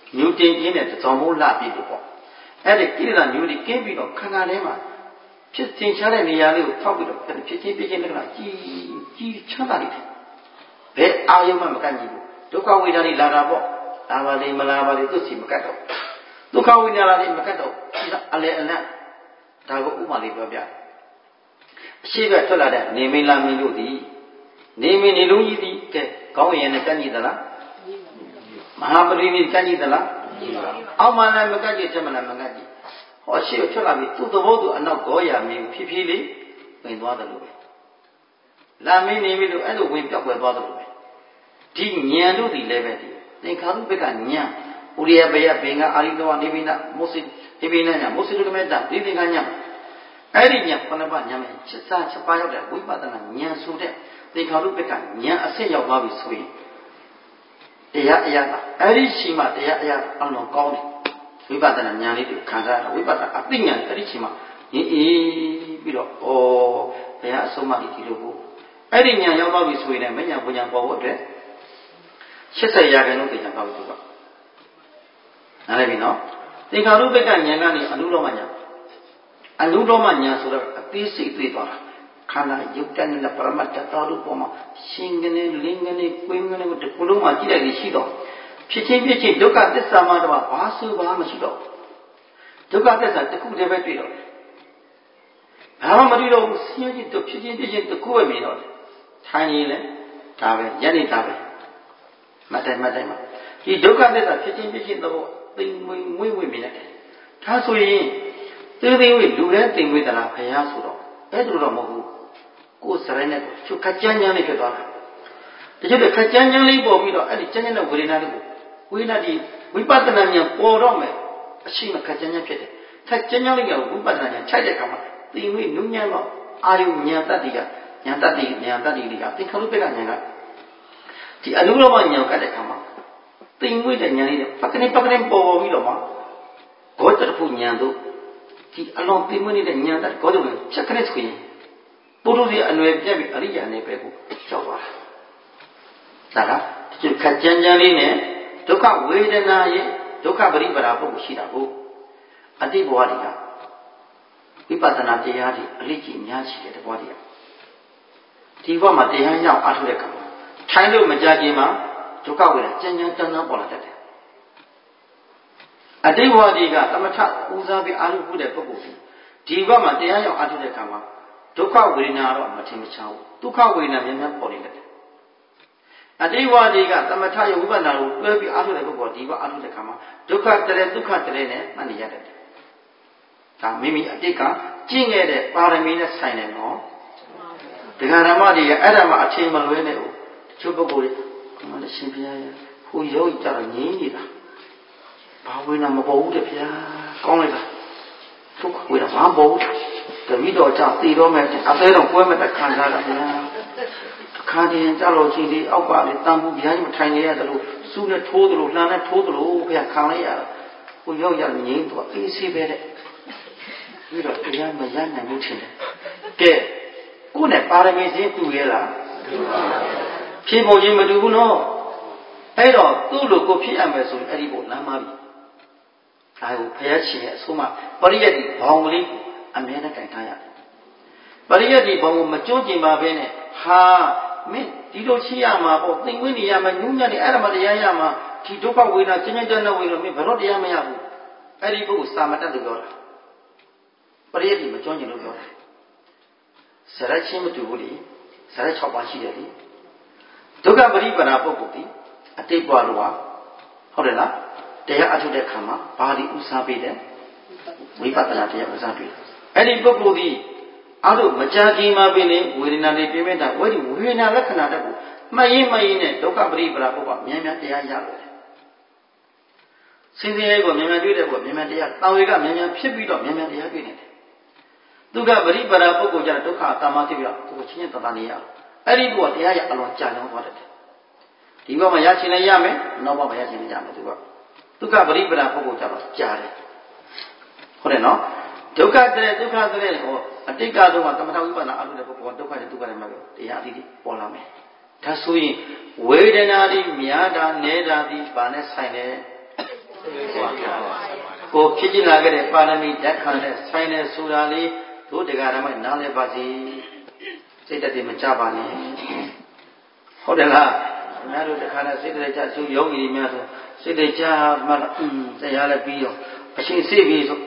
ညူတင်ပြင်းတဲ့သုံးမိုးလှပြီးလို့ပေါ့အဲ့ဒီကိလေသာမျိုးတွေကင်းပြီးတော့ခန္ဓာထဲမှာဖြစ်သင်ရှားတဲ့နေရာလေးကိုထောက်ပြီးတော့ဖြစ်ချင်းပြချင်းတက္ကနာကြီးကြီးချမ်းသာနေတယ်ဘယ်အာယုံမှမကန့်ကြီးဘူးဒုက္ခဝေဒနာတွေလာတာပေါ့လာပါလေမလာပါလေသူ့စီမကတ်တော့ဒုက္ခဝေဒနာတွေမကတ်တော့အလေအလတ်ဒါကိုဥပမာလေးပြောပြအရှိကထွက်လာတဲ့နေမင်းလာမင်းတို့သည်နေမင်းနေလုံးကြီးသည်ကဲကောင်းရင်လည်းကန့်ကြီးသလားမဟာပရိနိကန့်ကြီးသလားအောက်မှလည်းမကန့်ကြီးထက်မှလည်းမကန့်ကြီးဟောရှိထွက်လာပြီသူ့သဘောသူအနောက်ကောရမင်းဖြည်းဖြည်းလေးဝင်သွားတယ်လို့ပဲလာမင်းနေပြီလို့အဲ့လိုဝင်ပြောက်ွယ်သွားတယ်လို့ပဲဒီဉာဏ်တို့ဒီလည်းပဲဒီသင်္ခါရုပ္ပကဉာဏ်ဥရိယပယဘေငါအာရိတောနိဗ္ဗိနမုစိနိဗ္ဗိနညာမုစိတုကမေတ္တဒီသင်္ခါဉာဏ်အဲ့ဒီဉာဏ်ခဏပါဉာဏ်နဲ့ချက်စားချက်ပါရောက်တဲ့ဝိပဿနာဉာဏ်ဆိုတဲ့သင်္ခါရုပ္ပကဉာဏ်အစစ်ရောက်သွားပြီဆိုရင်တရားအရာအဲ့ဒီရှိမှတရားအရာအလုံးကောင်းတယ်ဝိပဿနာဉာဏ်လေးကိုခံစားရဝိပဿနာအသိဉာဏ်အဲ့ဒီရှိမှရင်းအေးပြီးတော့ဩတရားအဆုံးအမဒီလိုကိုအဲ့ဒီဉာဏ်ရောက်သွားပြီဆိုရင်လည်းမဉာဏ်ပညာပေါ်ဖို့အတွက်ရှစ်ဆယ်ရာခိုင်နှုန်းသိကြပါဘူးသူကနားလည်ပြီနော်သင်္ခါရုပ္ပကဉာဏ်ကနေအနုလောမဉာဏ်အနုလောမဉာဏ်ဆိုတော့အသေးစိတ်သိသွားတာခန္ဓာယုတ်တနဲ့ပရမတ္တသာတို့ပေါ်မှာရှင်ကနေလင်းကနေကွင်းကနေဒီကုလုံးမှာကြည့်လိုက်လို့ရှိတော့ဖြစ်ချင်းဖြစ်ချင်းဒုက္ခသစ္စာမှတော့ဘာဆိုဘာမရှိတော့ဒုက္ခသစ္စာတစ်ခုတည်းပဲတွေ့တော့ဘာမှမတွေ့တော့ဘူးဆင်းရဲခြင်းတို့ဖြစ်ချင်းဖြစ်ချင်းတစ်ခုပဲမြင်တော့ထိုင်ရင်လည်းဒါပဲညနေဒါပဲမတိုင်မတိုင်မှာဒီဒုက္ခသစ္စာဖြစ်ချင်းဖြစ်ချင်းတော့သိမွေမွေ့ဝေ့မြင်တယ်ဒါဆိုရင်သိသိဝေလူလဲသိမွေ့သလားဖယားဆိုတော့အဲ့လိုတော့မဟုတ်ဘူးကိုယ်စရိုင်းနဲ့ချုပ်ခကြမ်းကြမ်းလေးဖြစ်သွားတာတချို့ကခကြမ်းကြမ်းလေးပေါ်ပြီးတော့အဲ့ဒီကြမ်းကြမ်းတဲ့ဝေဒနာတွေကိုဝိနာဒီဝိပဿနာဉာဏ်ပေါ်တော့မယ်အရှိမခကြမ်းကြမ်းဖြစ်တယ်ခကြမ်းကြမ်းလေးကဝိပဿနာဉာဏ်ခြိုက်တဲ့အခါမှာသိမွေ့နုညံ့တော့အာယုဉာဏ်တတ္တိကဉာဏ်တတ္တိဉာဏ်တတ္တိတွေကသင်္ခါရုပ္ပကဉာဏ်ကဒီအနုလောမဉာဏ်ကိုကတ်တဲ့အခါမှာသိမွေ့တဲ့ဉာဏ်လေးတွေပကနိပကနိပေါ်ပေါ်ပြီးတော့မှဂေါတရဖို့ဉာဏ်တို့ဒီအလုံးသိမွေ့နေတဲ့ဉာဏ်တတ်ဂေါတရဖို့ချက်ခနဲ့ဆိုရင်ပုရုဇေအနွယ်ပြက်ပြီးအရိယာနဲ့ပဲကိုကြောက်သွားတာဒါကဒီခက်ကြမ်းကြမ်းလေးနဲ့ဒုက္ခဝေဒနာရဲ့ဒုက္ခပရိပဒါပုဂ္ဂိုလ်ရှိတာကိုအတိဘဝတွေကဝိပဿနာတရားတွေအလေးကြီးများရှိတဲ့တဘောတွေကဒီဘဝမှာတရားရောက်အားထုတ်တဲ့အခါမှာထိုင်လို့မကြခင်မှာဒုက္ခဝေဒနာကြမ်းကြမ်းတန်းတန်းပေါ်လာတတ်တယ်အတိဘဝတွေကသမထဦးစားပြီးအားထုတ်ဖို့တဲ့ပုဂ္ဂိုလ်ဒီဘဝမှာတရားရောက်အားထုတ်တဲ့အခါမှာဒုက္ခဝေဒနာတော့မထင်မရှားဘူးဒုက္ခဝေဒနာများများပေါ်နေတယ်အတိဝါဒီကသမထယဝိပဿနာကိုတွဲပြီးအားထုတ်တဲ့ပုဂ္ဂိုလ်ဒီဘအားထုတ်တဲ့ခါမှာဒုက္ခတရေဒုက္ခတရေနဲ့မှတ်နေရတယ်ဒါမိမိအတိတ်ကကျင့်ခဲ့တဲ့ပါရမီနဲ့ဆိုင်တယ်နော်ဒကာဓမ္မတွေကအဲ့ဒါမှအထင်မလွဲနဲ့ဦးတချို့ပုဂ္ဂိုလ်တွေကမှလည်းရှင်ဘုရားရဲ့ဟိုယောဂီကြတော့ငြင်းနေတာဘာဝေဒနာမပေါ်ဘူးတဲ့ဗျာကောင်းလိုက်တာဒုက္ခဝေဒနာမပေါ်ဘူးတမိတော်ကြောင့်တည်တော့မဲ့အသေးတော့ကွဲမဲ့တခံစားတာဗျာခါတင်ကြလို့ရှိသေးအောက်ပါလေတန်ဘူးဗျာကြီးမထိုင်နေရတယ်လို့စူးနဲ့ထိုးတယ်လို့လှမ်းနဲ့ထိုးတယ်လို့ဗျာခံလိုက်ရတာကိုရောက်ရငင်းတော့အေးဆေးပဲတဲ့ပြီးတော့တရားမရနိုင်ဘူးထင်တယ်ကဲကိုယ်နဲ့ပါရမီစင်းတူရဲ့လားဖြေဖို့ချင်းမတူဘူးနော်အဲ့တော့သူ့လိုကိုဖြစ်ရမယ်ဆိုရင်အဲ့ဒီကိုလမ်းမပြီဒါကိုဖျက်ရှင်ရဲ့အဆုံးမပရိယတ်ဒီဘောင်ကလေးအမြဲတမ်းတိုင်ထားရတယ်ပရိယတ်ဒီဘောင်ကိုမကြွကျင်ပါဘဲနဲ့ဟာမင်းဒီလိုရှိရမှာပေါ့သင်ဝင်နေရမှာညှဉ်းညက်နေအဲ့ဒါမှတရားရမှာဒီဒုက္ခဝေဒနာကျဉ်းကျဉ်းတဲ့ဝေဒနာမင်းဘယ်တော့တရားမရဘူးအဲ့ဒီပုဂ္ဂိုလ်စာမတတ်လို့ပြောတာပရိယတ်ဒီမကြွကျင်လို့ပြောတာစရချင်းမတူဘူးလေစရ၆ပါးရှိတယ်လေဒုက္ခပရိပဒါပုဂ္ဂိုလ်ဒီအတိတ်ဘဝလိုဟာဟုတ်တယ်လားတရားအထုတ်တဲ့ခံမှာဘာဒီဥစားပေးတယ်ဝိပဿနာတရားဥစားပေးတယ်အဲ့ဒီပုဂ္ဂိုလ်ဒီအဲ့လိုမကြခင်မှာပင်လေဝေဒနာတွေပြင်းပြတာဝိဒီဝေဒနာလက္ခဏာတက်ကိုမှတ်ရင်မှတ်ရင်နဲ့ဒုက္ခပရိပဒါပုဂ္ဂိုလ်ကမြန်မြန်တရားရလို့တယ်စင်စင်ရဲကိုမြန်မြန်တွေ့တဲ့ပုဂ္ဂိုလ်မြန်မြန်တရားတာဝေကမြန်မြန်ဖြစ်ပြီးတော့မြန်မြန်တရားတွေ့နေတယ်ဒုက္ခပရိပဒါပုဂ္ဂိုလ်ကျတော့ဒုက္ခတာမသိပြီးတော့သူကချင်းချင်းတတနေရအောင်အဲ့ဒီပုဂ္ဂိုလ်တရားရအလွန်ကြာလုံးသွားတယ်ဒီဘက်မှာရချင်လည်းရမယ်နောက်ဘက်မှာရချင်လည်းရမယ်သူကဒုက္ခပရိပဒါပုဂ္ဂိုလ်ကျတော့ကြာတယ်ဟုတ်တယ်နော်ဒုက္ခတည်းဒုက္ခတည်းဟောအတိတ်ကတော့သမထဝိပဿနာအလုပ်တဲ့ပုဂ္ဂိုလ်ကဒုက္ခတည်းဒုက္ခတည်းမှာတရားအတိတ်ပေါ်လာမယ်ဒါဆိုရင်ဝေဒနာတွေများတာနဲတာဒီဘာနဲ့ဆိုင်လဲဒကိုဖြစ်ကျင်လာခဲ့တဲ့ပါရမီဓာတ်ခံတဲ့ဆိုင်တဲ့ဆိုတာလေးတို့တရားဓမ္မနားလည်ပါစေစိတ်တည်းမကြပါနဲ့ဟုတ်တယ်လားခင်ဗျားတို့တခါနဲ့စိတ်တည်းကြသူယောဂီတွေများဆိုစိတ်တည်းကြမှอืมတရားလည်းပြီးတော့အရှင်စိတ်ပြီးဆို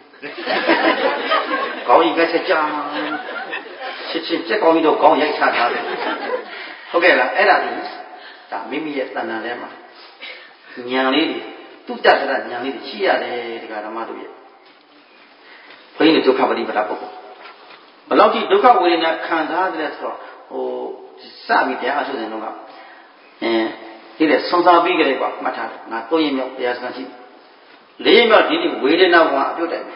ကောင်းကြီးကချက်ကြမှာချစ်ချင်းကြက်ကောင်းကြီးတော့ကောင်းရိုက်ချထားတယ်ဟုတ်ကဲ့လားအဲ့ဒါဒီဒါမိမိရဲ့တဏ္ဍာထဲမှာဉာဏ်လေးတွေသူတ္တတရဉာဏ်လေးတွေရှိရတယ်တရားဓမ္မတို့ရဲ့ဘုန်းကြီးဒုက္ခပရိပဒပုဂ္ဂိုလ်ဘယ်လောက်ထိဒုက္ခဝေဒနာခံစားရတယ်ဆိုတော့ဟိုစပြီးတရားအထုတ်တဲ့နှုန်းကအဲဒီလေဆွန်စားပြီးကြတယ်ကွာမှတ်ထားတယ်ငါကိုရင်မြောက်တရားစကားရှိလေးမြောက်ဒီနေ့ဝေဒနာကအပြုတ်တယ်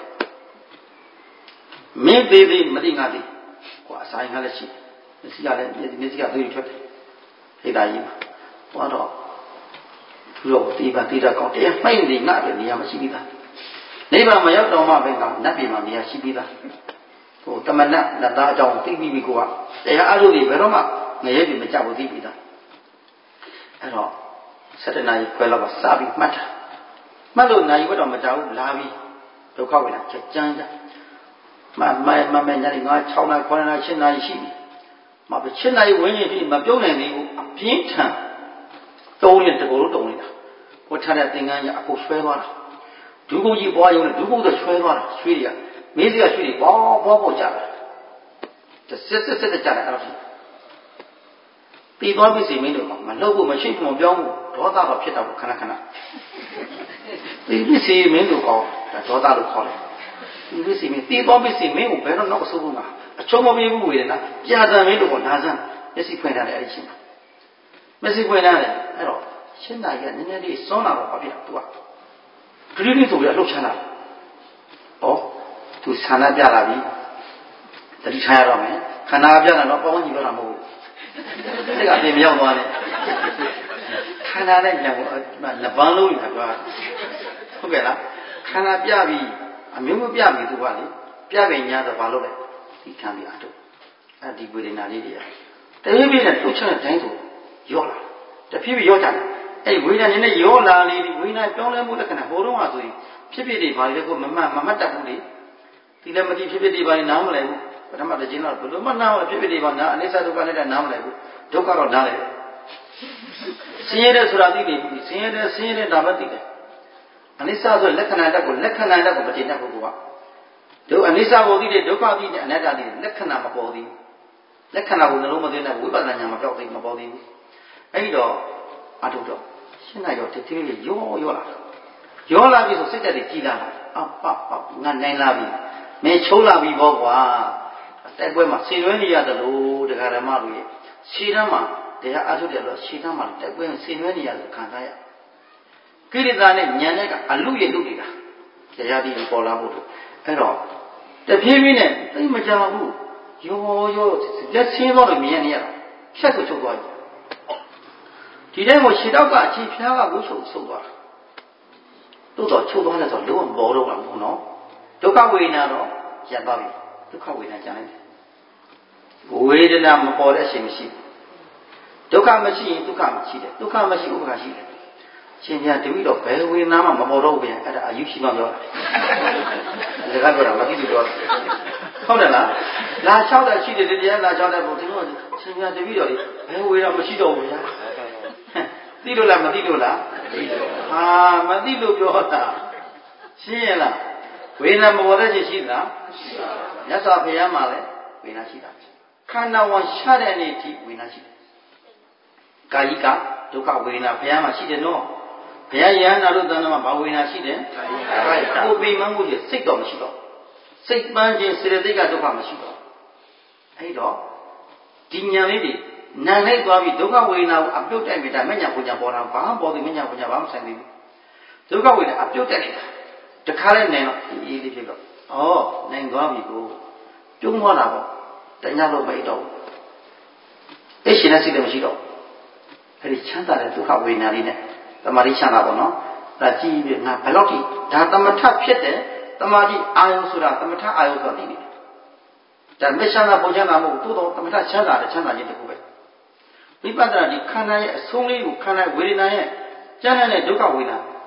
မင်းသေးသေးမသိငါသိကွာအဆိုင်ကလည်းရှိမျက်စိကလည်းမျက်စိကသွေးထွက်တယ်ဟိတာကြီးမှာဟောတော့သူတို့ဒီပါတိတာကောင်းတရားမှိုက်နေငါပဲနေရာမရှိသေးတာနိဗ္ဗာန်မရောက်တော့မှပဲကနတ်ပြည်မှာနေရာရှိသေးတာဟိုတမနတ်နတ်သားအကြောင်းသိပြီးပြီကိုကတရားအထုတ်ပြီးဘယ်တော့မှငရဲပြီမကြဘူးသိပြီသားအဲ့တော့စတနာကြီးခွဲတော့စပြီးမှတ်တာမှတ်လို့နိုင်ဘက်တော့မကြောက်ဘူးလာပြီးဒုက္ခဝေဒနာချက်ကြမ်းကြမမမမညနေငါ၆နာရီ9နာရီ10နာရီရှိပြီမပဲ10နာရီဝင်းရင်ပြီးမပြုံးနိုင်သေးဘူးအပြင်းထန်တုံးနေတကူလုံးတုံးနေတာကိုထားတဲ့သင်္ကန်းကြီးအကုန်ဆွဲသွားတာဒုက္ခကြီးပွားရုံနဲ့ဒုက္ခတော့ဆွဲသွားတာဆွေးတွေကမေးစရာဆွေးတွေဘောဘောဘောကြတယ်စစ်စစ်စစ်ကြတယ်အဲ့လိုတည်သွားပြီစီမင်းတို့ကမလှုပ်ဖို့မရှိဘူးမပြောင်းဘူးဒေါသတော့ဖြစ်တော့ခဏခဏတည်ပြီစီမင်းတို့ကောဒေါသလို့ခေါ်တယ်တည်ပြီစီမင်းတည်သွားပြီစီမင်းကိုဘယ်တော့နောက်အဆိုးဘူးမှာအချုံမပြေဘူးဝေဒနာကြာစံမင်းတို့ကနာစမ်းမျက်စိဖွင့်ထားတယ်အဲ့ဒီချင်းမျက်စိဖွင့်ထားတယ်အဲ့တော့ရှင်းတာကြီးကနည်းနည်းလေးစွန်းလာတော့ဘာဖြစ်လဲ तू ကဂရိလိဆိုပြီးလှုပ်ချမ်းလာဩ तू ဆန္ဒပြလာပြီတတိထားရတော့မယ်ခန္ဓာပြလာတော့ပေါင်းကြည့်တော့တာမဟုတ်ဘူးစိတ်ကပြင်မရောက်သွားနဲ့ခန္ဓာနဲ့ညာကိုလက်ပန်းလုံးနေတာပြောဟုတ်ကဲ့လားခန္ဓာပြပြီးအမျိုးမျိုးပြပြီး तू ကလေပြပြင်ညာတော့ဘာလို့လဲဒီခံပြီးအထုတ်အဲ့ဒီဝေဒနာလေးတွေတဖြည်းဖြည်းနဲ့လှုပ်ချတဲ့တိုင်းဆိုရော့လာတဖြည်းဖြည်းရော့ကြတယ်အဲ့ဝေဒနာနဲ့ရောလာလေဒီဝေဒနာပြောင်းလဲမှုလက္ခဏာဟိုတုန်းကဆိုရင်ဖြစ်ဖြစ်တွေဘာလဲကိုမမှတ်မမှတ်တတ်ဘူးလေဒီလည်းမတိဖြစ်ဖြစ်တွေဘာလဲနားမလဲဘူးပထမတစ်ချိန်တော့ဘယ်လိုမှနားမလဲဖြစ်ဖြစ်တွေဘာနာအနိစ္စဒုက္ခနဲ့နားမလဲဘူးဒုက္ခတော့နားလဲဆင်းရဲတဲ့ဆိုတာသိနေပြီဆင်းရဲတဲ့ဆင်းရဲတဲ့ဒါပဲသိတယ်အနိစ္စဆိုလက္ခဏာတက်ကိုလက္ခဏာတက်ကိုမတင်တတ်ဘူးကွာဒုအနိစ္စကိုသိတယ်ဒုက္ခသိတယ်အနတ္တသိတယ်လက္ခဏာမပေါ်သေးဘူးလက္ခဏာကိုနှလုံးမသွင်းတဲ့ဝိပဿနာဉာဏ်မပြောက်သေးမပေါ်သေးဘူးအဲ့ဒီတော့အထုတော့ရှင်းလိုက်တော့တတိယရောရောလာရောလာပြီဆိုစိတ်တက်တွေကြည်လာအပပငါနိုင်လာပြီမင်းချုံးလာပြီဘောကွာတိုက်ပွဲမှာဆင်ရွှဲနေရတယ်လို့တရားဓမ္မတို့ရဲ့ရှင်းတမ်းမှာတရားအထုတယ်လို့ရှင်းတမ်းမှာတိုက်ပွဲဆင်ရွှဲနေရတယ်ခံစားရကိရိတာနဲ့ညံတဲ့ကအလူရဲ့လူနေတာတရားဒီပေါ်လာဖို့အဲ့တော့တဖြည်းဖြည်းနဲ့သိမကြဘူးရောရောလက်ဆင်းတော့လို့မြင်ရနေရတာဖြတ်ဆိုချုပ်သွားပြီဒီတိုင်းကိုခြေတော့ကခြေဖျားကဝှချုပ်ဆုပ်သွားတာတိုးတော့ချုပ်သွားတယ်ဆိုတော့လုံးဝပေါ်တော့မှာမဟုတ်နော်ဒုက္ခဝေဒနာတော့ရပ်သွားပြီဒုက္ခဝေဒနာကျန်လိုက်တယ်ဝေဒနာမပေါ်တဲ့အချိန်မရှိဘူးဒုက္ခမရှိရင်ဒုက္ခမရှိတယ်ဒုက္ခမရှိဥပ္ပခါရှိတယ်ရှင်ပြန်တပည့်တော့ဘယ်ဝေဒနာမှမပေါ်တော့ဘူးဗျအဲ့ဒါအယူရှိမှပြောတာဒီကပြောတာမသိဘူးပြောတာဟုတ်တယ်လားလာလျှောက်တာရှိတယ်တရားလာလျှောက်တဲ့ဘုရားရှင်ပြန်တပည့်တော့ဘယ်ဝေဒနာမရှိတော့ဘူးဗျာသိလို့လားမသိလို့လားဟာမသိလို့ပြောတာရှင်းရလားဝေဒနာမပေါ်တဲ့ချိန်ရှိသလားမြတ်စွာဘုရားမှာလည်းဝေဒနာရှိတာခန္ဓာဝန်ရှာတဲ့နေ့ထိဝေဒနာရှိတယ်ကာယိကဒုက္ခဝေဒနာဘုရားမှာရှိတယ်နော်ဘုရားယဟနာတို့တဏ္ဍာမှာဘာဝေဒနာရှိတယ်ကာယကိုပိမန်းမှုတွေစိတ်တော့မရှိတော့စိတ်ပန်းခြင်းစေတသိက်ကဒုက္ခမရှိတော့အဲ့တော့ဒီဉာဏ်လေးတွေနာလိုက်သွားပြီးဒုက္ခဝေဒနာကိုအပြုတ်တိုက်မိတာမညာပူညာပေါ်တာဘာမှပေါ်သေးမညာပူညာဘာမှဆိုင်သေးဘူးဒုက္ခဝေဒနာအပြုတ်တိုက်နေတာတခါလဲနိုင်တော့အေးလေးဖြစ်တော့ဩနိုင်သွားပြီကိုပြုံးသွားတာပေါ့တညတော့မအိတ်တော့အဲ့ရှင်နဲ့စိတ်လည်းမရှိတော့အဲ့ဒီချမ်းသာတဲ့ဒုက္ခဝေဒနာလေးနဲ့တမာတိချမ်းသာပေါ့နော်ဒါကြည့်ပြီးငါဘယ်တော့ဒီဒါသမထဖြစ်တယ်တမာတိအာယုဆိုတာသမထအာယုဆိုတာသိနေတယ်ဒါမချမ်းသာပုံချမ်းသာမဟုတ်ဘူးသို့တော့သမထချမ်းသာတဲ့ချမ်းသာခြင်းတစ်ခုပဲဝိပဿနာဒီခန္ဓာရဲ့အဆုံးလေးကိုခန္ဓာဝေဒနာရဲ့ကျမ်းတဲ့ဒုက္ခဝေဒနာ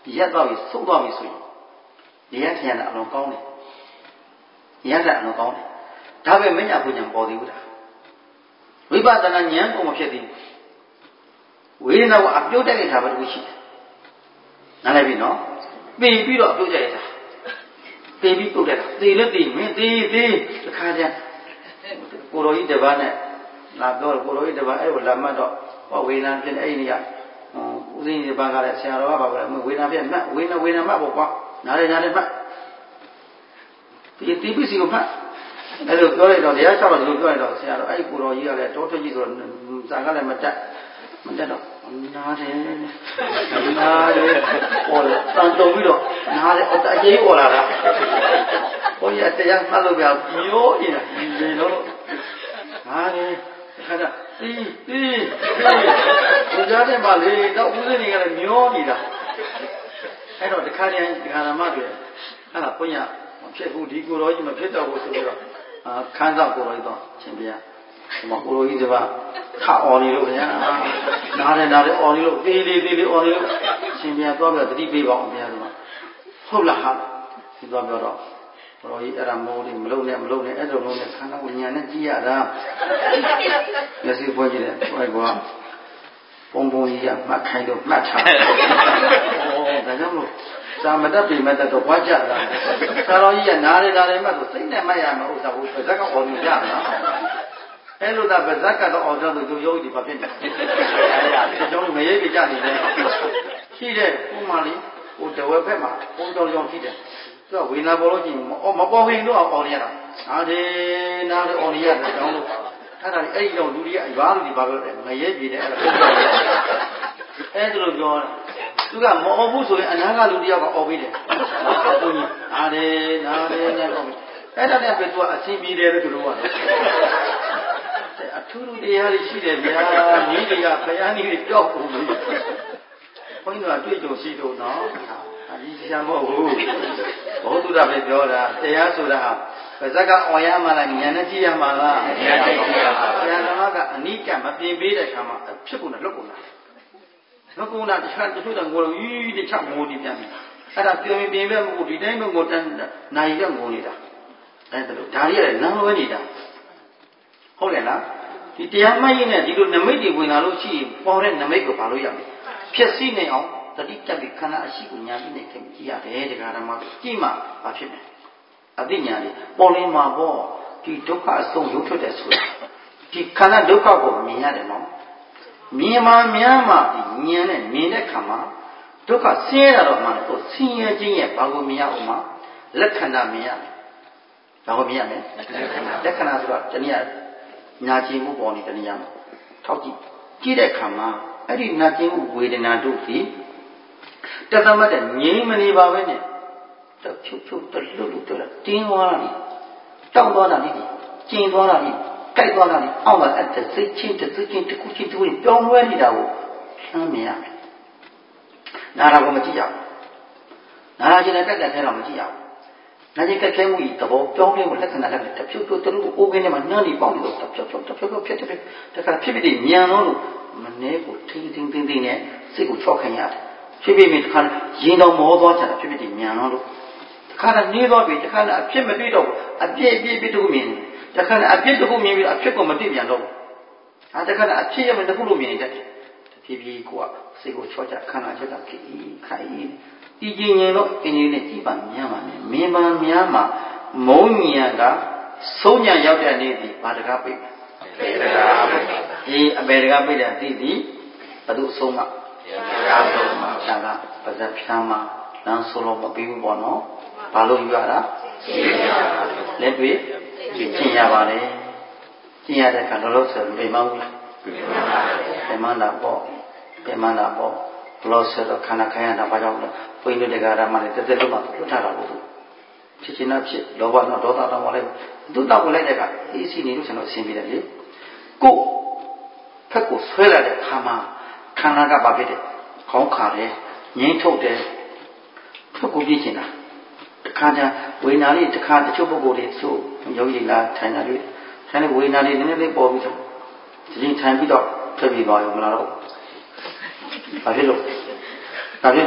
ရက်တော့ပြီသုတ်တော့ပြီဆိုရင်ဒီရက်ထင်ရတဲ့အလုံးကောင်းတယ်ရက်တဲ့အလုံးကောင်းတယ်ဒါပဲမညာပူညာပေါ်သေးဘူးလားဝိပဿနာဉာဏ်ကိုမဖြစ်သေးဘူးဝေဒနာကအပြုတ်တက်နေတာပဲတခုရှိတယ်နားလည်ပြီနော်သိပြီးတော့အပြုတ်တက်ရတာသိပြီးပြုတ်တက်တာသိလည်းသိမင်းသိသိတခါကျကိုရောကြီးတစ်ပါးနဲ့လာပြောကိုရောကြီးတစ်ပါးအဲ့ကိုလာမှတ်တော့ဟောဝေဒနာဖြစ်အဲ့ဒီကဦးစင်းဒီပန်းကားတဲ့ဆရာတော်ကပါပြောတယ်ဝေဒနာဖြစ်မှတ်ဝေဒနာဝေဒနာမှတ်ပေါ့ကွာနားလေနားလေမှတ်ဒီတိပ္ပစီကိုမှတ်အဲ့လိုပြောလိုက်တော့တရားချောက်တော့ဒီလိုပြောလိုက်တော့ဆရာတော်အဲ့ကိုတော်ကြီးကလည်းတောထွက်ကြီးဆိုတော့ဇာကလည်းမတက်မတက်တော့နားတယ်နားတယ်ပေါ်လာတန်တုံပြီးတော့နားတယ်အတအကြီးပေါ်လာတာဘုန်းကြီးတရားမှတ်လို့ပြပြောနေတာဒီလိုလို့နားတယ်ခါကြတီးတီးဒီကြားထဲမှာလေတော့ဦးစင်းတွေကလည်းမျောနေတာအဲ့တော့တခါတည်းဒီခါရမတွေအဲ့ဒါဘုန်းကြီးမဖြစ်ဘူးဒီကိုတော်ကြီးမဖြစ်တော့ဘူးဆိုပြီးတော့အာခန်းဆောင်ကိုတော်ကြီးတော့ရှင်ပြဒီမှာကိုတော်ကြီးကခါအော်နေလို့ဗျာနားတယ်နားတယ်အော်နေလို့တေးလေးတေးလေးအော်နေလို့ရှင်ပြသွားပြီးတော့တတိပေးပါအောင်ဗျာဒီမှာဟုတ်လားဟာဒီသွားပြောတော့ကိုတော်ကြီးအဲ့ဒါမိုးလေးမလုံးနဲ့မလုံးနဲ့အဲ့လိုလုံးနဲ့ခန္ဓာကိုဉာဏ်နဲ့ကြည့်ရတာမျက်စိပွင့်ကြည့်တယ်ဟိုကပုံပုံကြီးကမှတ်ခိုင်းတော့မှတ်ထားဩဒါကြောင့်လို့သာမတတ်ပြီမတတ်တော့ဘွားကြတာသာတော်ကြီးကနားရတာလည်းမှတ်လို့စိတ်နဲ့မှတ်ရမှာဥစ္စာကိုဇက်ကအော်နေကြမှာအဲ့လိုသာဗဇက်ကတော့အော်တော့သူယောဂီဒီပါဖြစ်တယ်အဲ့ဒါကျွန်တော်ငရေပြကြနေတယ်ရှိတယ်ပုံမှန်လေးဟိုတဝက်ဘက်မှာပုံတော်ကြောင်ရှိတယ်သူကဝေနာပေါ်လို့ကြည့်မမပေါ်ခင်တော့အော်နေရတာနားတယ်နားတယ်အော်နေရတယ်ကြောင်းလို့အဲ့ဒါအဲ့ဒီတော့လူကြီးကရွာလူကြီးပါပြောတယ်ငရေပြတယ်အဲ့ဒါအဲ့ဒါလိုပြောတာသူကမအော်ဘူးဆိုရင်အနာကလူတယောက်ကအော်ပြီးတယ်ဘုန်းကြီးနားတယ်နားတယ်နဲ့တော့အဲ့ဒါနဲ့ပဲသူကအဆင်ပြေတယ်လို့သူတို့ကတော့အထူးတရားတွေရှိတယ်ဗျာမိတွေကဘုရားနည်းတွေကြောက်ကုန်ပြီဘုန်းကြီးတို့ကတွေ့ကြုံရှိတော့နော်အကြီးရှာမဟုတ်ဘူးဘုသူရပဲပြောတာတရားဆိုတာဟာပါဇက်ကအော်ရမှလားဉာဏ်နဲ့ကြည့်ရမှလားဉာဏ်နဲ့ကြည့်ရပါဘုရားသမားကအနိကမပြင်ပေးတဲ့ခါမှာဖြစ်ကုန်တယ်လွတ်ကုန်တာလွတ်ကုန်တာတခြားတချို့တော့ငိုလို့ယူတခြားငိုနေပြန်ပြီအဲ့ဒါပြင်ပြင်ပဲမဟုတ်ဒီတိုင်းပဲငိုတန်းနိုင်ရငိုနေတာအဲ့ဒါလို့ဒါရီရတယ်လမ်းလွဲနေတာဟုတ်တယ်လားဒီတရားမှတ်ရင်နဲ့ဒီလိုနမိတ်တွေဝင်လာလို့ရှိရင်ပေါ်တဲ့နမိတ်ကိုဘာလို့ရမလဲဖြစ်စီနေအောင်တတိတက်ပြီးခန္ဓာအရှိကိုညာပြီးနေခင်ကြည့်ရတယ်တရားဓမ္မကိုကြည့်မှဘာဖြစ်လဲအသိဉာဏ်လေးပေါ်လင်းမှာပေါ့ဒီဒုက္ခအဆုံးရုပ်ထွက်တယ်ဆိုတာဒီခန္ဓာဒုက္ခကိုမြင်ရတယ်နော်မြင်မှများမှဒီဉာဏ်နဲ့မြင်တဲ့ခါမှာဒုက္ခဆင်းရဲတာတော့မှလည်းသူဆင်းရဲခြင်းရဲ့ဘာကိုမြင်ရအောင်မှာလက္ခဏာမြင်ရမယ်ဘာကိုမြင်ရမလဲလက္ခဏာဆိုတော့တနည်းနာကျင်မှုပေါ်နေတနည်းမှာထောက်ကြည့်ကြည့်တဲ့ခါမှာအဲ့ဒီနာကျင်မှုဝေဒနာတို့ဒီတသမတ်တဲ့ငြိမ်းမနေပါပဲနဲ့တဖြုတ်ဖြုတ်တလွတ်လွတ်တတင်းသွားတာလေတောက်သွားတာလေကျင်သွားတာလေကြိုက်သွားတာလေအောက်မှာအဲ့တဲ့စိတ်ချင်းတစ်စိတ်ချင်းတစ်ခုချင်းတစ်ခုပြောင်းလဲနေတာကိုဆန်းမြင်ရမယ်နာတာကိုမကြည့်ရဘူးနာတာချင်းနဲ့တက်တက်ထဲတော့မကြည့်ရဘူးနာကျင်ကက်ခဲမှုဤသဘောပြောင်းလဲမှုလက္ခဏာလည်းတဖြုတ်ဖြုတ်တလူအိုးကင်းထဲမှာနှမ်းပြီးပေါက်ပြီးတော့တဖြုတ်ဖြုတ်တဖြုတ်ဖြုတ်ဖြစ်တယ်တခါဖြစ်ဖြစ်ညံတော့လို့မနှဲကိုထိန်းထိန်းသိမ်းသိမ်းနဲ့စိတ်ကိုချော့ခိုင်းရတယ်ဖြစ်ဖြစ်တခါရင်တော်မောသွားချတာဖြစ်ဖြစ်ညံတော့လို့တခါကနေသွားပြီတခါအဖြစ်မတွေ့တော့ဘူးအပြည့်အပြည့်ပြည့်တခုမြင်တခါအပြည့်တခုမြင်ပြီးအဖြစ်ကိုမသိပြန်တော့ဘူးအဲတခါအဖြစ်ရမယ်တခုလို့မြင်တတ်တယ်ဖြည်းဖြည်းကိုကစိတ်ကိုချော့ချခန္ဓာချက်ကခိခိုင်ဒီကျင်ရင်တော့အင်းကြီးနဲ့ကြည်ပါများပါနဲ့မင်းပါများမှာမုံညံကဆုံးညံရောက်တဲ့နေ့ဒီဘာတကားပိတ်ဘေတကားပိတ်အေးအဘေတကားပိတ်တဲ့ဒီဒီဘသူအဆုံးမဘေတကားဆုံးမှာဒါကပါဇက်ဖြားမှာလမ်းဆိုလို့မပြီးဘူးပေါ့နော်ဘာလို့ယူရတာလက်တွေ့ကျင်ရပါလေကျင်ရတဲ့ခါတော့လို့ဆိုရင်မဟုတ်လားပြန်မလာပေါ့ပြန်မလာပေါ့ဘလို့ဆိုတော့ခန္ဓာခိုင်းရတာဘာကြောင့်လဲဘုန်းကြီးတို့တရားဓမ္မတွေတက်တက်လို့မှလွတ်ထားတာလို့ဖြစ်ချင်တာဖြစ်လောဘတော့ဒေါသတော့မလဲသူ့တောက်ကိုလိုက်တဲ့ကအေးစီနေလို့ကျွန်တော်အရှင်းပြတယ်လေကိုဖက်ကိုဆွဲလာတဲ့ခါမှာခန္ဓာကဘာဖြစ်တယ်ခေါင်းခါတယ်ငိမ့်ထုတ်တယ်ဖက်ကိုပြည့်ချင်တာတခါကျဝေနာလေးတခါတချို့ပုဂ္ဂိုလ်တွေဆိုယောဂီလာထိုင်တာလေးထိုင်တဲ့ဝေနာလေးနည်းနည်းလေးပေါ်ပြီးတော့ဒီထိုင်ပြီးတော့ထွက်ပြီးသွားရောမလားတော့ဘာဖြစ်လို့ဘာဖြစ်လို့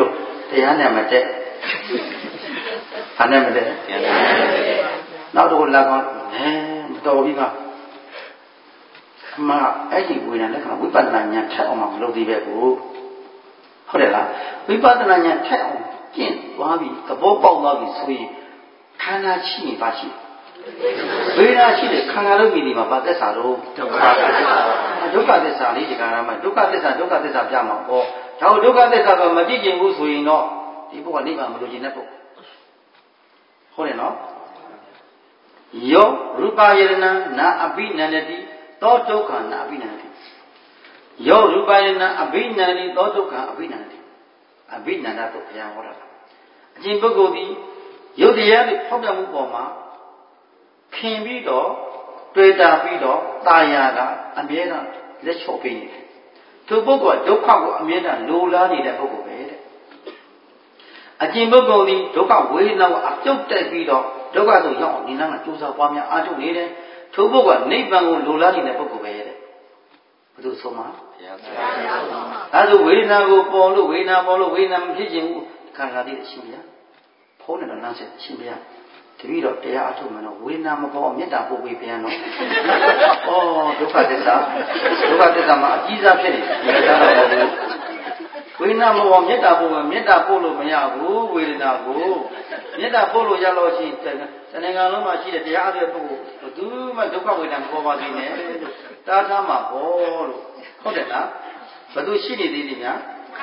တရားနဲ့မတက်ဘာနဲ့မတက်နောက်တော့လာကောင်းနဲတော်ပြီပါအမှအဲ့ဒီဝေဒနာလက္ခဏာဝိပဿနာဉာဏ်ထက်အောင်မလုပ်သေးပဲကိုဟုတ်တယ်လားဝိပဿနာဉာဏ်ထက်အောင်ကျင့်သွားပြီသဘောပေါက်သွားပြီဆိုရင်ခန္ဓာရှိနေပါရှိဝေဒနာရှိတယ်ခန္ဓာလုံးမြည်ဒီမှာဘာသက်စာတော့ဒုက္ခသစ္စာဒုက္ခသစ္စာလေးဒီကရမှာဒုက္ခသစ္စာဒုက္ခသစ္စာပြမှာပေါ့ဒါကိုဒုက္ခသစ္စာကမကြည့်ကျင်ဘူးဆိုရင်တော့ဒီဘုရားနိဗ္ဗာန်မလို့ကျင်တဲ့ပုဂ္ဂိုလ်ဟုတ်တယ်နော်ယောရူပယရဏနာအဘိနန္ဒတိသောဒုက္ခနာအဘိနန္ဒတိယောရူပယရဏအဘိနန္ဒတိသောဒုက္ခအဘိနန္ဒတိအဘိနန္ဒတော့ဘုရားဟောတာအရှင်ပုဂ္ဂိုလ်ဒီယုတ်တရားတွေဖောက်ပြမှုပေါ်မှာခင်ပြီးတော့တွေ့တာပြီးတော့ตายာကအမြဲတမ်းလက်လျှော့ပေးနေတယ်သူပုဂ္ဂိုလ်ကဒုက္ခကိုအမြဲတမ်းလိုလားနေတဲ့ပုဂ္ဂိုလ်ပဲတဲ့အကျင့်ပုဂ္ဂိုလ်ဒီဒုက္ခဝေဒနာကိုအပြုတ်တက်ပြီးတော့ဒုက္ခဆိုရောက်အောင်နိလန်းကကြိုးစားပွားများအားထုတ်နေတယ်သူပုဂ္ဂိုလ်ကနိဗ္ဗာန်ကိုလိုလားနေတဲ့ပုဂ္ဂိုလ်ပဲတဲ့ဘယ်သူဆုံးမှာဘုရားဒါဆိုဝေဒနာကိုပေါ်လို့ဝေဒနာပေါ်လို့ဝေဒနာမဖြစ်ခြင်းဘူးခန္ဓာသိတဲ့အရှင်ဘုရားဖုံးတယ်တော့လမ်းဆက်အရှင်ဘုရားတပည့်တော်တရားအထုတ်မယ်တော့ဝေဒနာမပေါ်မေတ္တာပို့ပေးပြန်တော့ဩဒုက္ခသစ္စာဒုက္ခသစ္စာမှာအကြီးစားဖြစ်နေတယ်ဒါတော့ဘူးဝေဒနာမပေါ်မေတ္တာပို့မယ်မေတ္တာပို့လို့မရဘူးဝေဒနာကိုမေတ္တာပို့လို့ရလို့ရှိရင်တဏှာလုံးမှာရှိတဲ့တရားအထုတ်ပုဂ္ဂိုလ်ဘယ်သူမှဒုက္ခဝေဒနာမပေါ်ပါစေနဲ့တားထားမှာပေါ့လို့ဟုတ်တယ်လားဘယ်သူရှိနေသေးလဲများ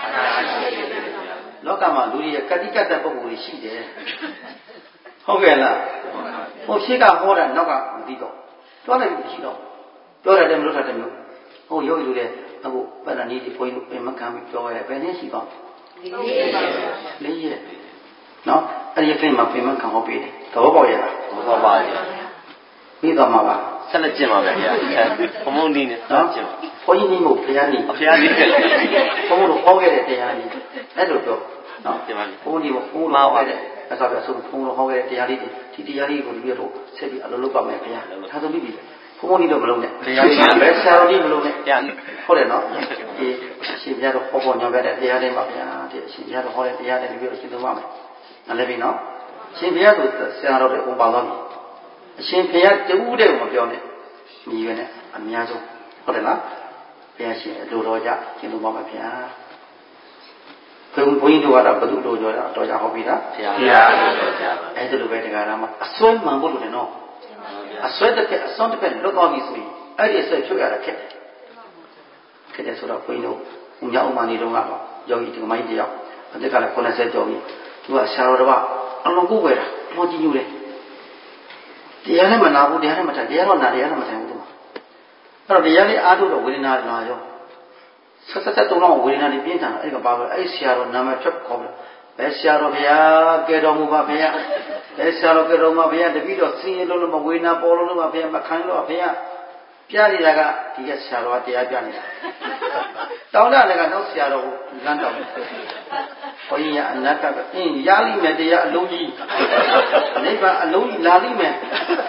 လောကမှာလူတွေရဲ့ကတိကတ်တဲ့ပုဂ္ဂိုလ်တွေရှိတယ်ဟုတ်ကဲ့လားဟိုရှိကဟောတာနောက်ကမသိတော့ပြောလိုက်လို့ရှိတော့ပြောရတယ်မလို့ထားတယ်မျိုးဟိုရုပ်ရည်တွေအခုပဏ္ဏနီးဒီဘုန်းကြီးတို့ပြင်မခံပြီးပြောရတယ်ဘယ်နည်းရှိတော့လေးရက်နော်အဲ့ဒီအပြင်မှာပြင်မခံဟောပေးတယ်သဘောပေါက်ရလားသဘောပေါက်ပါရဲ့ပြီးတော့မှာပါဆက်လက်ကျင့်ပါပဲခင်ဗျာဘုံဘုံနီးနဲ့နော်ကျင့်ပါဘုန်းကြီးနီးမို့ဘုရားနီးဘုရားနီးတယ်ဘုံဘုံတို့ဟောခဲ့တဲ့တရားနီးအဲ့လိုပြောနော်ကျင့်ပါဘုံဒီဘုံဘုံဟောခဲ့တဲ့အဲ့ဒါပဲအဆုံးဘုံတော်ဟောခဲ့တဲ့တရားလေးတွေဒီတရားလေးကိုဒီပြတော့ဆက်ပြီးအလုပ်လုပ်ပါမယ်ခင်ဗျာဒါဆိုပြီးပြီဘုံဘုံဒီတော့မလုပ်နဲ့တရားလေးပဲဆရာတော်ကြီးမလုပ်နဲ့ဟုတ်တယ်နော်ဒီအရှင်ဘုရားတော်ဟောပေါ်ညောင်းခဲ့တဲ့တရားလေးပါဗျာဒီအရှင်ဘုရားတော်ဟောတဲ့တရားလေးဒီပြတော့ရှင်းသုံးပါမယ်နားလည်ပြီနော်အရှင်ဘုရားဆိုဆရာတော်တွေဥပါသွားပြီအရှင်ဘုရားတူးတဲ့ကိုမပြောနဲ့ညီရွယ်နဲ့အများဆုံးဟုတ်တယ်လားဘုရားရှင်အလိုတော်ကြရှင်းသုံးပါမယ်ဗျာဘုန်းဘုန်းကြီးတို့ကတော့ဘုသူ့လိုကြောတာတော်ကြဟောပြီးတာဘုရားအဲ့ဒါလိုပဲတရားနာမှာအစွဲမှန်ဖို့လို့တယ်နော်အစွဲတစ်ဖက်အစွန်းတစ်ဖက်လွတ်သွားပြီဆိုရင်အဲ့ဒီအစွဲချုပ်ရတာခက်တယ်ခက်တယ်ဆိုတော့ဘုန်းကြီးတို့ဦးညောင်းမှနေတော့ကတော့ယောဂီဒီမိုင်းတယောက်အသက်ကလည်း၉၀ကျော်ပြီသူကဆရာတော်တစ်ပါးအလုံးကိုပဲတာမောကြည့်ညူတယ်တရားနဲ့မနာဘူးတရားနဲ့မထိုင်တရားတော့နာတရားနဲ့မထိုင်ဘူးသူအဲ့တော့တရားလေးအားထုတ်တော့ဝေဒနာလာရောဆက်ဆက်ဆက်တုံးတော့ဝေဒနာတွေပြင်းထန်အဲ့ကပါပဲအဲ့ဆရာတော်နာမည်ဖြတ်ခေါ်တယ်ဘယ်ဆရာတော်ဘုရားကဲတော်မူပါဘုရားဘယ်ဆရာတော်ကဲတော်မူပါဘုရားတပည့်တော်စင်ရလို့လို့မဝေဒနာပေါ်လို့လို့ပါဘုရားမခံလို့ပါဘုရားပြနေတာကဒီကဆရာတော်ကတရားပြနေတာတောင်းတလည်းကနောက်ဆရာတော်ကိုလမ်းတောင်းတယ်ဘုန်းကြီးကအနတ်ကအင်းရလိမ့်မယ်တရားအလုံးကြီးနိဗ္ဗာန်အလုံးကြီးလာလိမ့်မယ်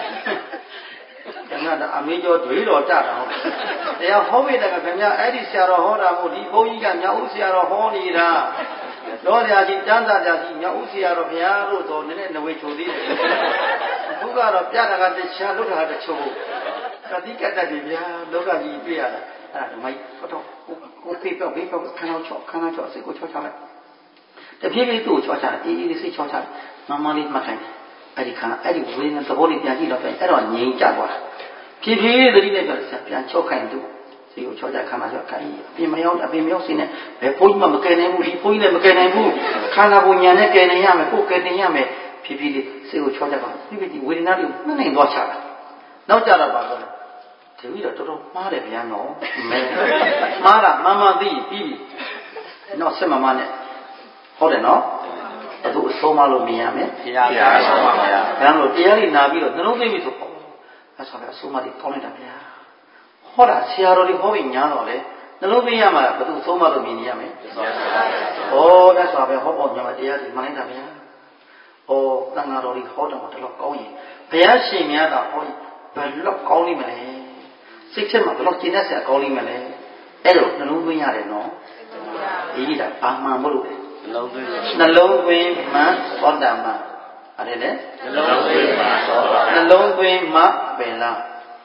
ငါကအမေကျော်တွေးတော်ကြတာဟုတ်တရားဟောမိတယ်ကခင်ဗျာအဲ့ဒီဆရာတော်ဟောတာမို့ဒီဘုန်းကြီးကမြောက်ဦးဆရာတော်ဟောနေတာတော်ရာကြီးတန်းသာကြကြီးမြောက်ဦးဆရာတော်ဘုရားတို့ဆိုနည်းနည်းနဝေချိုသေးတယ်သူကတော့ပြတာကတခြားလုတာကတချို့ကတိကတ္တတွေဗျာလောကကြီးတွေ့ရတာအဲ့ဒါမိုက်တော့ကိုဖေးပြောဖေးပြောခဏချောခဏချောစိတ်ကိုချောချလိုက်တဖြည်းဖြည်းသူ့ကိုချောချတယ်အေးအေးလေးစိတ်ချောချတယ်မမလေးမှတ်တိုင်းအဲ့ဒီခဏအဲ့ဒီဝေဒနာသဘောလေးပြန်ကြည့်တော့ပဲအဲ့တော့ငြိမ်ကြသွားတာဖြည်းဖြည်းသတိနဲ့ပြန်ပြန်ချောခိုင်းသူစိတ်ကိုချောချခဏချောခိုင်းအပြင်မရောက်အပြင်မရောက်စင်းနဲ့ဘယ်ဘုန်းကြီးမှမကယ်နိုင်ဘူးဒီဘုန်းကြီးလည်းမကယ်နိုင်ဘူးခန္ဓာကိုယ်ညာနဲ့ကယ်နိုင်ရမယ်ကိုယ်ကယ်တင်ရမယ်ဖြည်းဖြည်းလေးစိတ်ကိုချောချပါဖြည်းဖြည်းဒီဝေဒနာလေးကိုနှိမ့်နိုင်သွားချတာနောက်ကြတော့ပါတော့ဒီပြီးတော့တော်တော်မှားတယ်ဗျာနော်မဲမှားတာမှန်မှန်သိပြီးနော်ဆက်မမနဲ့ဟုတ်တယ်နော်ဘယ်သူအဆုံးမလို့မြင်ရမယ်ဘုရားဘုရားဆုံးပါဗျာဒါလို့တရားလေးနာပြီးတော့နှလုံးသွင်းပြီးဆိုပေါ့အဲ့ဆိုတော့အဆုံးမလေးကောင်းလိုက်တာဗျာဟောတာဆရာတော်တွေဟောပြီးညားတော့လေနှလုံးသွင်းရမှာဘယ်သူအဆုံးမလို့မြင်ရမယ်ဩအဲ့ဆိုပဲဟောပေါ့ညာတရားဒီမှန်လိုက်တာဗျာဩတန်ဃာတော်တွေဟောတယ်တော့တော့ကောင်းရင်ဘုရားရှင်များတာဟောရင်ဘယ်လောက်ကောင်းလိမ့်မလဲစိတ်ထဲမှာဘယ်လောက်ကျဉ်းတတ်စရာကောင်းလိမ့်မလဲအဲ့လိုနှလုံးသွင်းရတယ်နော်အေးဒါဘာမှမလို့ဘနှလုံးသွင်းမှသောတာပန်အဲ့ဒါလေနှလုံးသွင်းမှသောတာနှလုံးသွင်းမှပင်လား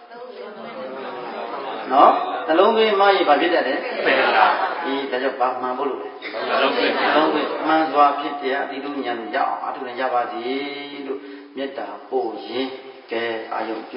နော်နှလုံးသွင်းမှရင်ဘာဖြစ်တတ်လဲပင်လားဒီဒါကြောင့်ဘာမှန်ဖို့လို့နှလုံးသွင်းနှလုံးသွင်းမှန်စွာဖြစ်တဲ့အတိတုဉာဏ်ကိုရအောင်အထုနဲ့ရပါစေလို့မေတ္တာပို့ရင်ကဲအာယုပြု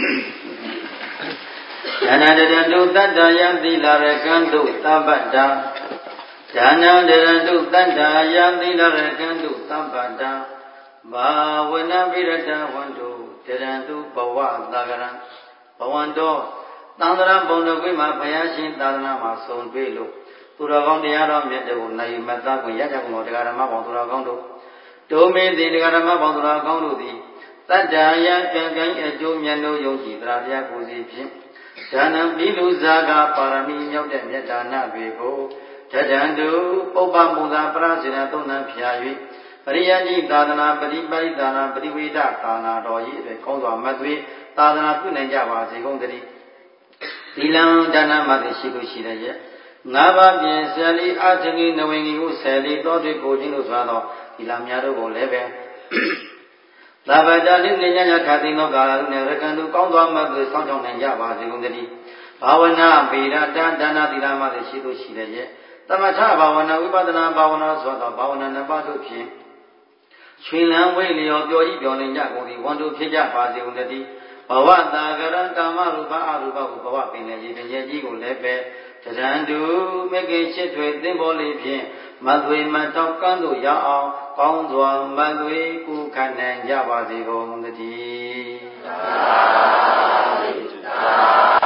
ဉာဏတရတုတတ္တယံသီလရကံတုသဗ္ဗတ္တဉာဏတရတုတတ္တယံသီလရကံတုသဗ္ဗတ္တဘာဝနာပိရတဝန္တုတရတုဘဝသာဂရံဘဝန္တောသံဃာဘုံတော်ကိုမှာဘုရားရှင်သာသနာမှာစုံတွေ့လို့သူတော်ကောင်းတရားတော်မြတ်တွေကိုနိုင်မသားကိုရကြကုန်တော်တရားဓမ္မပေါင်းသူတော်ကောင်းတို့ဒုမေသည်တရားဓမ္မပေါင်းသူတော်ကောင်းတို့သည်တတ္တယံကံကံအကျိုးမြတ်တို့ယုံကြည်တရားတရားကိုစီဖြင့်ဒါနံပိလူဇာကပါရမီမြောက်တဲ့မေတ္တာနာတွေကိုတတံတုပုပ္ပမူသာပရစေနသုံးနှံဖျာ၍ပရိယတိသာသနာပရိပရိသာနာပရိဝေဒသာနာတော်၏အတွက်ကောင်းစွာမသွေသာသနာပြုနိုင်ကြပါစေကုန်သတည်းသီလံဒါနမသိရှိလို့ရှိတဲ့ရဲ့ငါးပါးပြင်ဆယ်လီအာသကိနဝေငီဟုဆယ်လီတော်တွေကိုခြင်းလို့ဆိုတော့သီလများတို့ကိုလည်းပဲသာဗတာလိနေညခတိနောကာလနဲ့ရကံတို့ကောင်းစွာမသွေစောင့်ရှောက်နိုင်ကြပါစေကုန်သတည်းဘာဝနာဗေဒတာဒါနသီလမသိရှိလို့ရှိတဲ့ရဲ့သမထဘာဝနာဝိပဿနာဘာဝနာဆိုတော့ဘာဝနာနှစ်ပါးတို့ဖြင့်ရွှင်လန်းဝိလျော်ပျော်ကြီးပျော်နေကြကုန်သည်ဝန်တို့ဖြစ်ကြပါစေကုန်သတည်းဘဝတာကရံကာမရူပအရူပကိုဘဝပင်လေရေပင်ရဲ့ကြီးကိုလည်းပဲတရံတုမေကိရှိထွေသင်္ဘောလေးဖြင့်မသွေမတောက်ကန်းတို့ရအောင်ကောင်းစွာမသွေကုခနိုင်ကြပါစေကုန်သတည်း